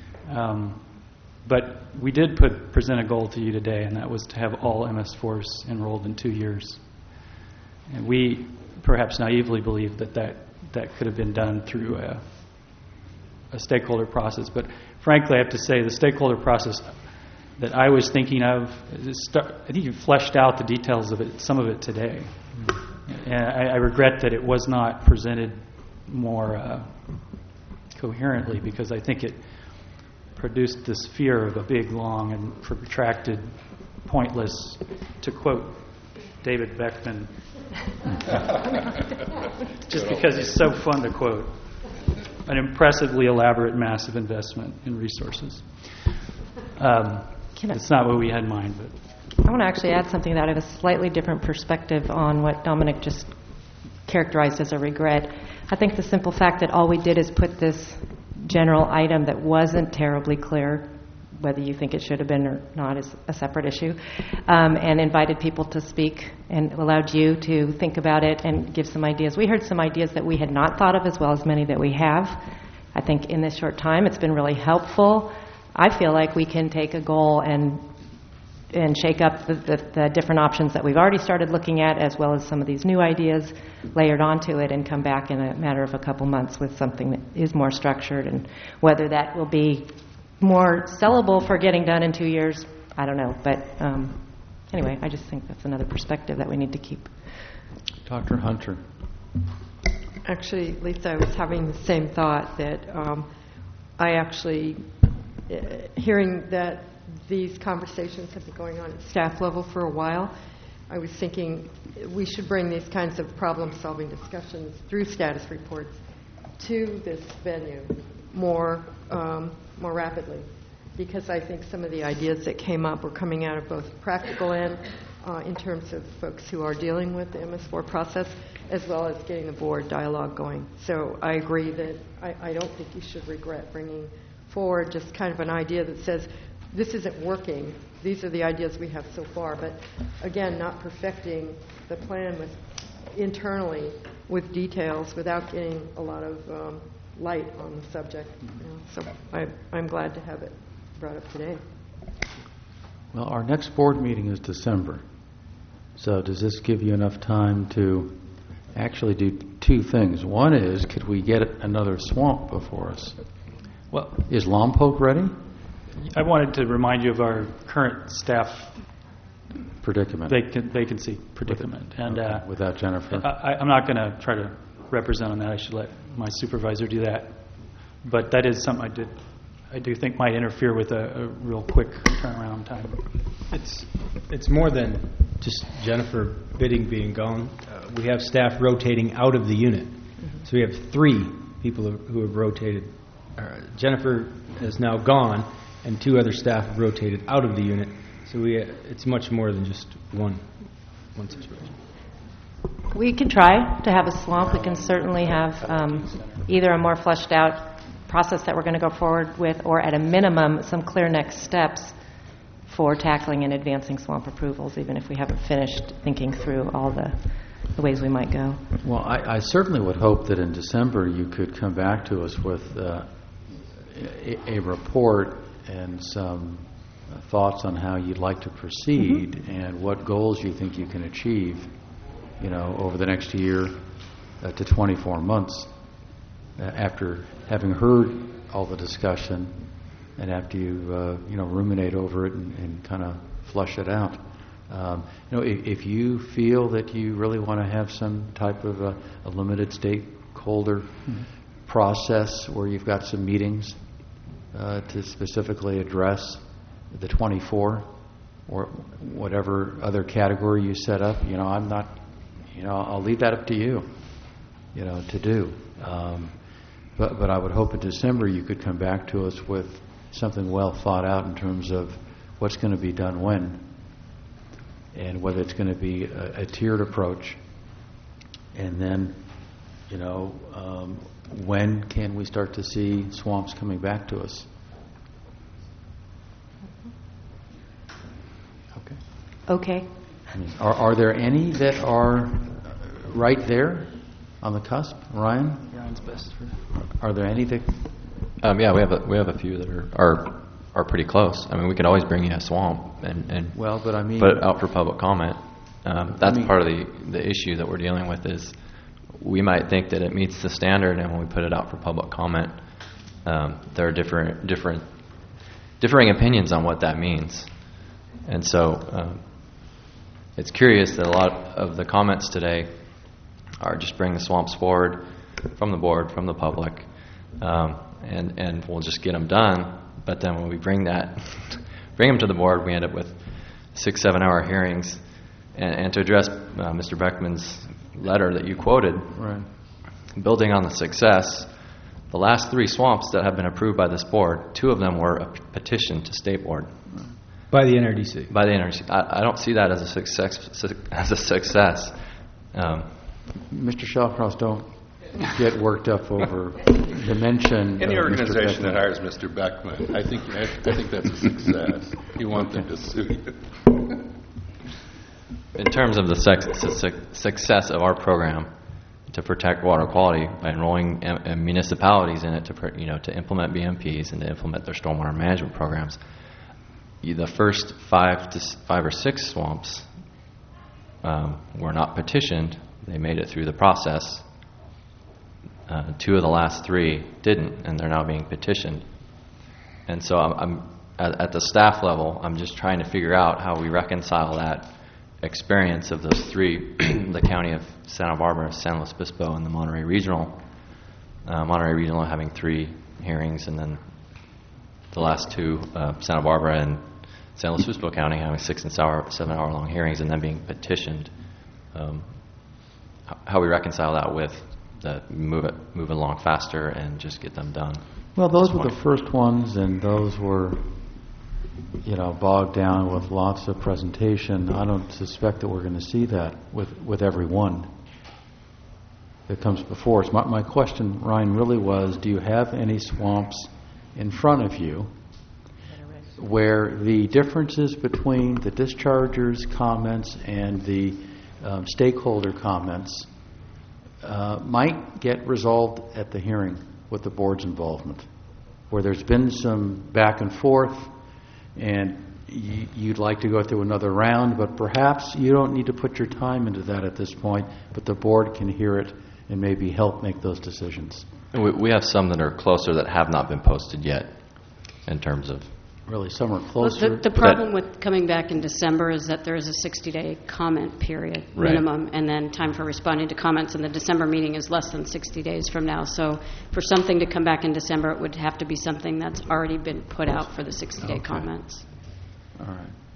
But we did present a goal to you today, and that was to have all MS4s enrolled in 2 years. And we perhaps naively believed that could have been done through a stakeholder process. But frankly, I have to say the stakeholder process that I was thinking of, I think you fleshed out the details of it, some of it today. And I regret that it was not presented more coherently, because I think it produced this fear of a big, long, and protracted, pointless, to quote David Beckman, just because he's so fun to quote, an impressively elaborate, massive investment in resources. It's not what we had in mind, but I want to actually add something out of a slightly different perspective on what Dominic just characterized as a regret. I think the simple fact that all we did is put this general item that wasn't terribly clear, whether you think it should have been or not is a separate issue, and invited people to speak and allowed you to think about it and give some ideas. We heard some ideas that we had not thought of, as well as many that we have. I think in this short time it's been really helpful. I feel like we can take a goal and shake up the different options that we've already started looking at, as well as some of these new ideas layered onto it, and come back in a matter of a couple months with something that is more structured. And whether that will be more sellable for getting done in 2 years, I don't know. But anyway, I just think that's another perspective that we need to keep. Dr. Hunter. Actually, Lisa, I was having the same thought that I actually, hearing that these conversations have been going on at staff level for a while, I was thinking we should bring these kinds of problem-solving discussions through status reports to this venue more rapidly, because I think some of the ideas that came up were coming out of both practical end in terms of folks who are dealing with the MS4 process, as well as getting the board dialogue going. So I agree that I don't think you should regret bringing forward just kind of an idea that says, this isn't working, these are the ideas we have so far, but again, not perfecting the plan internally with details without getting a lot of light on the subject. So I'm glad to have it brought up today. Well, our next board meeting is December. So does this give you enough time to actually do two things? One is, could we get another swamp before us? Well, is Lompoc ready? I wanted to remind you of our current staff predicament, vacancy predicament, and without Jennifer, I'm not going to try to represent on that. I should let my supervisor do that. But that is something I do think might interfere with a real quick turnaround time. It's more than just Jennifer Bidding being gone. We have staff rotating out of the unit. So we have 3 people who have rotated. Jennifer is now gone, and 2 other staff have rotated out of the unit. So it's much more than just one situation. We can try to have a swamp. We can certainly have either a more fleshed out process that we're going to go forward with, or at a minimum, some clear next steps for tackling and advancing swamp approvals, even if we haven't finished thinking through all the ways we might go. Well, I certainly would hope that in December you could come back to us with a report and some thoughts on how you'd like to proceed and what goals you think you can achieve, over the next year to 24 months after having heard all the discussion and after you ruminate over it and kind of flush it out. If you feel that you really want to have some type of a limited stakeholder process where you've got some meetings to specifically address the 24 or whatever other category you set up, I'm not, I'll leave that up to you, to do. But I would hope in December you could come back to us with something well thought out in terms of what's going to be done when, and whether it's going to be a tiered approach, and then, when can we start to see swamps coming back to us? Okay. I mean, are there any that are right there on the cusp? Ryan? Ryan's best. Are there any that... Yeah, we have a few that are pretty close. I mean, we could always bring you a swamp and well, but I mean, put it out for public comment. That's part of the issue that we're dealing with is we might think that it meets the standard, and when we put it out for public comment, there are differing opinions on what that means. And so it's curious that a lot of the comments today are just bring the swamps forward from the board, from the public, and we'll just get them done. But then when we bring them to the board, we end up with 6-7 hour hearings. And to address Mr. Beckman's letter that you quoted, right. Building on the success, the last 3 swamps that have been approved by this board, 2 of them were a petition to state board. By the NRDC. By the NRDC. I don't see that as a success. Mr. Shawcross, don't get worked up over the mention. Any of organization Mr. that hires Mr. Beckman, I think that's a success. You want them to sue you. In terms of the success of our program to protect water quality by enrolling municipalities in it to implement BMPs and to implement their stormwater management programs, the first 5 or 6 swamps were not petitioned. They made it through the process. 2 of the last 3 didn't, and they're now being petitioned. And so I'm at the staff level, I'm just trying to figure out how we reconcile that experience of those 3, the county of Santa Barbara, San Luis Obispo, and the Monterey Regional. Monterey Regional having 3 hearings, and then the last 2, Santa Barbara and San Luis Obispo County, having 6 and 7 hour long hearings, and then being petitioned. How we reconcile that with the move along faster and just get them done. Well, those were the first ones, and those were, bogged down with lots of presentation. I don't suspect that we're going to see that with every one that comes before us. My question, Ryan, really was, do you have any swamps in front of you where the differences between the dischargers' comments and the stakeholder comments might get resolved at the hearing with the board's involvement, where there's been some back and forth and you'd like to go through another round, but perhaps you don't need to put your time into that at this point, but the board can hear it and maybe help make those decisions. We have some that are closer that have not been posted yet in terms of... Really, some are closer. Well, the problem with coming back in December is that there is a 60-day comment period minimum, and then time for responding to comments, and the December meeting is less than 60 days from now. So for something to come back in December, it would have to be something that's already been put out for the 60-day comments. All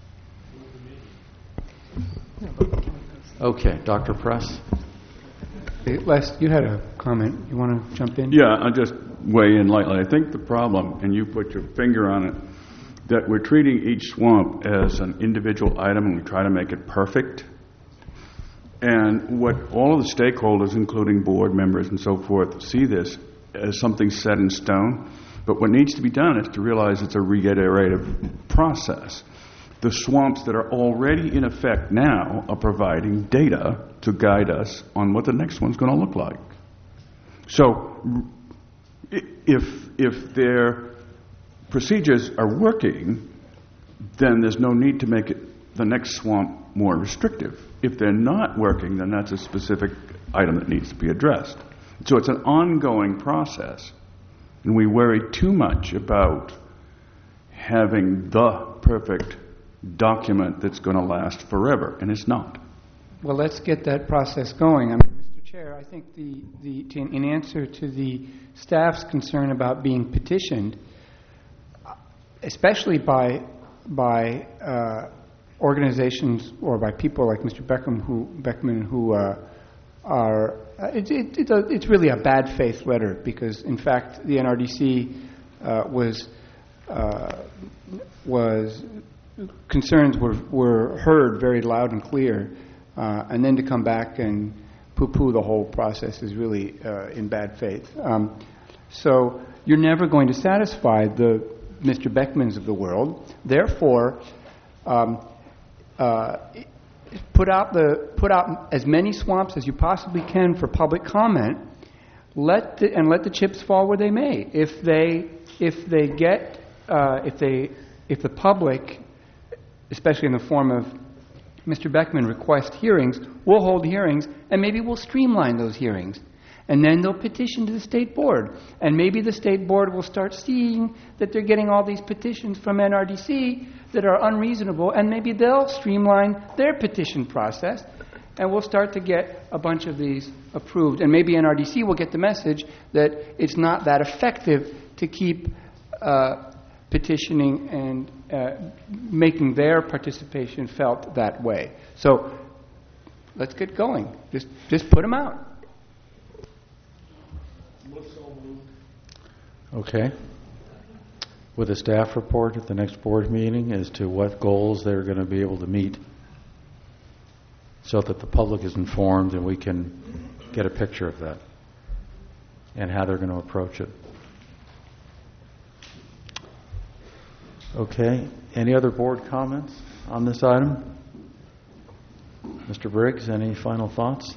right. Okay, Dr. Press? Les, you had a comment. You want to jump in? Yeah, I'll just weigh in lightly. I think the problem, and you put your finger on it, that we're treating each swamp as an individual item and we try to make it perfect. And what all of the stakeholders, including board members and so forth, see this as something set in stone. But what needs to be done is to realize it's a reiterative process. The swamps that are already in effect now are providing data to guide us on what the next one's going to look like. So if their procedures are working, then there's no need to make the next swamp more restrictive. If they're not working, then that's a specific item that needs to be addressed. So it's an ongoing process. And we worry too much about having the perfect document that's going to last forever, and it's not. Well, let's get that process going. Mr. Chair, I think in answer to the staff's concern about being petitioned, especially by organizations or by people like Mr. Beckman who are it's really a bad faith letter, because in fact the NRDC was concerns were heard very loud and clear, and then to come back and poo-poo the whole process is really in bad faith. So you're never going to satisfy the Mr. Beckmans of the world. Therefore, put out as many swamps as you possibly can for public comment. Let the chips fall where they may. If the public, especially in the form of Mr. Beckman, request hearings, we'll hold hearings, and maybe we'll streamline those hearings. And then they'll petition to the state board. And maybe the state board will start seeing that they're getting all these petitions from NRDC that are unreasonable, and maybe they'll streamline their petition process, and we'll start to get a bunch of these approved. And maybe NRDC will get the message that it's not that effective to keep petitioning and making their participation felt that way. So let's get going. Just put them out. Okay. With a staff report at the next board meeting as to what goals they're going to be able to meet so that the public is informed and we can get a picture of that and how they're going to approach it. Okay. Any other board comments on this item? Mr. Briggs, any final thoughts?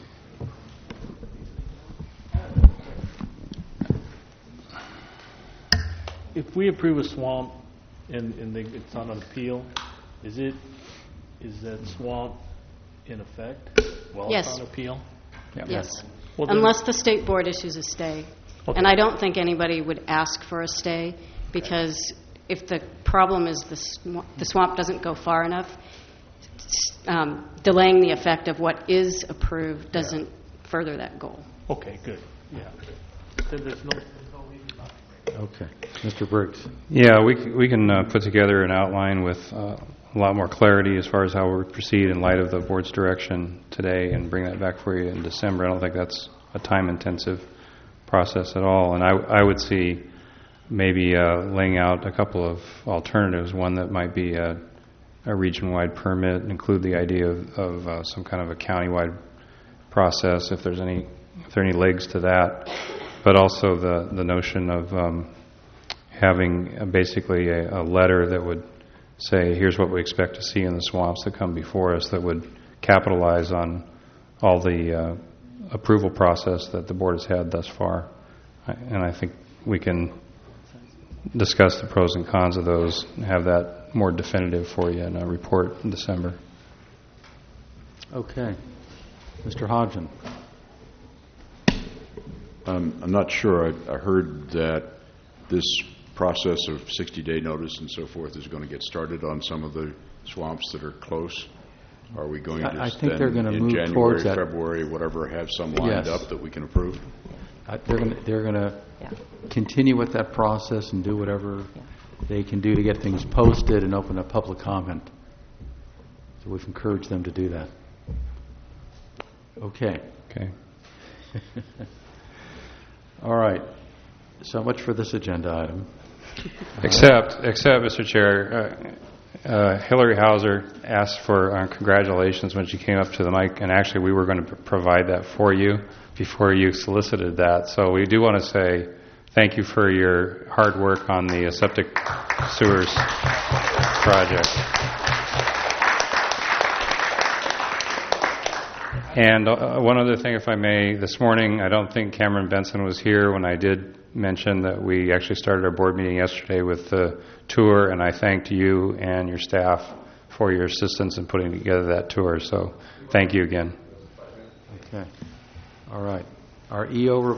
If we approve a swamp and it's on an appeal, is that swamp in effect while Yes. it's on appeal? Yes. Well, then- Unless the state board issues a stay. Okay. And I don't think anybody would ask for a stay, because if the problem is the swamp doesn't go far enough, delaying the effect of what is approved doesn't further that goal. Okay, good. Yeah. Then there's no Okay. Mr. Briggs. Yeah, we can put together an outline with a lot more clarity as far as how we proceed in light of the board's direction today and bring that back for you in December. I don't think that's a time-intensive process at all. And I would see maybe laying out a couple of alternatives. One that might be a region-wide permit, include the idea of some kind of a county-wide process if there are any legs to that. But also the notion of having basically a letter that would say, here's what we expect to see in the swamps that come before us, that would capitalize on all the approval process that the board has had thus far. And I think we can discuss the pros and cons of those and have that more definitive for you in a report in December. Okay. Mr. Hodgson. I'm not sure. I heard that this process of 60-day notice and so forth is going to get started on some of the swamps that are close. Are we going to I think they're going to in move January, towards that. February, whatever, have some lined Yes. up that we can approve? They're going to continue with that process and do whatever they can do to get things posted and open up public comment. So we've encouraged them to do that. Okay. Okay. All right. So much for this agenda item. Except, Mr. Chair, Hillary Hauser asked for congratulations when she came up to the mic, and actually we were going to provide that for you before you solicited that. So we do want to say thank you for your hard work on the septic sewers project. And one other thing, if I may, this morning I don't think Cameron Benson was here when I did mention that we actually started our board meeting yesterday with the tour, and I thanked you and your staff for your assistance in putting together that tour. So thank you again. Okay. All right. Our EO report.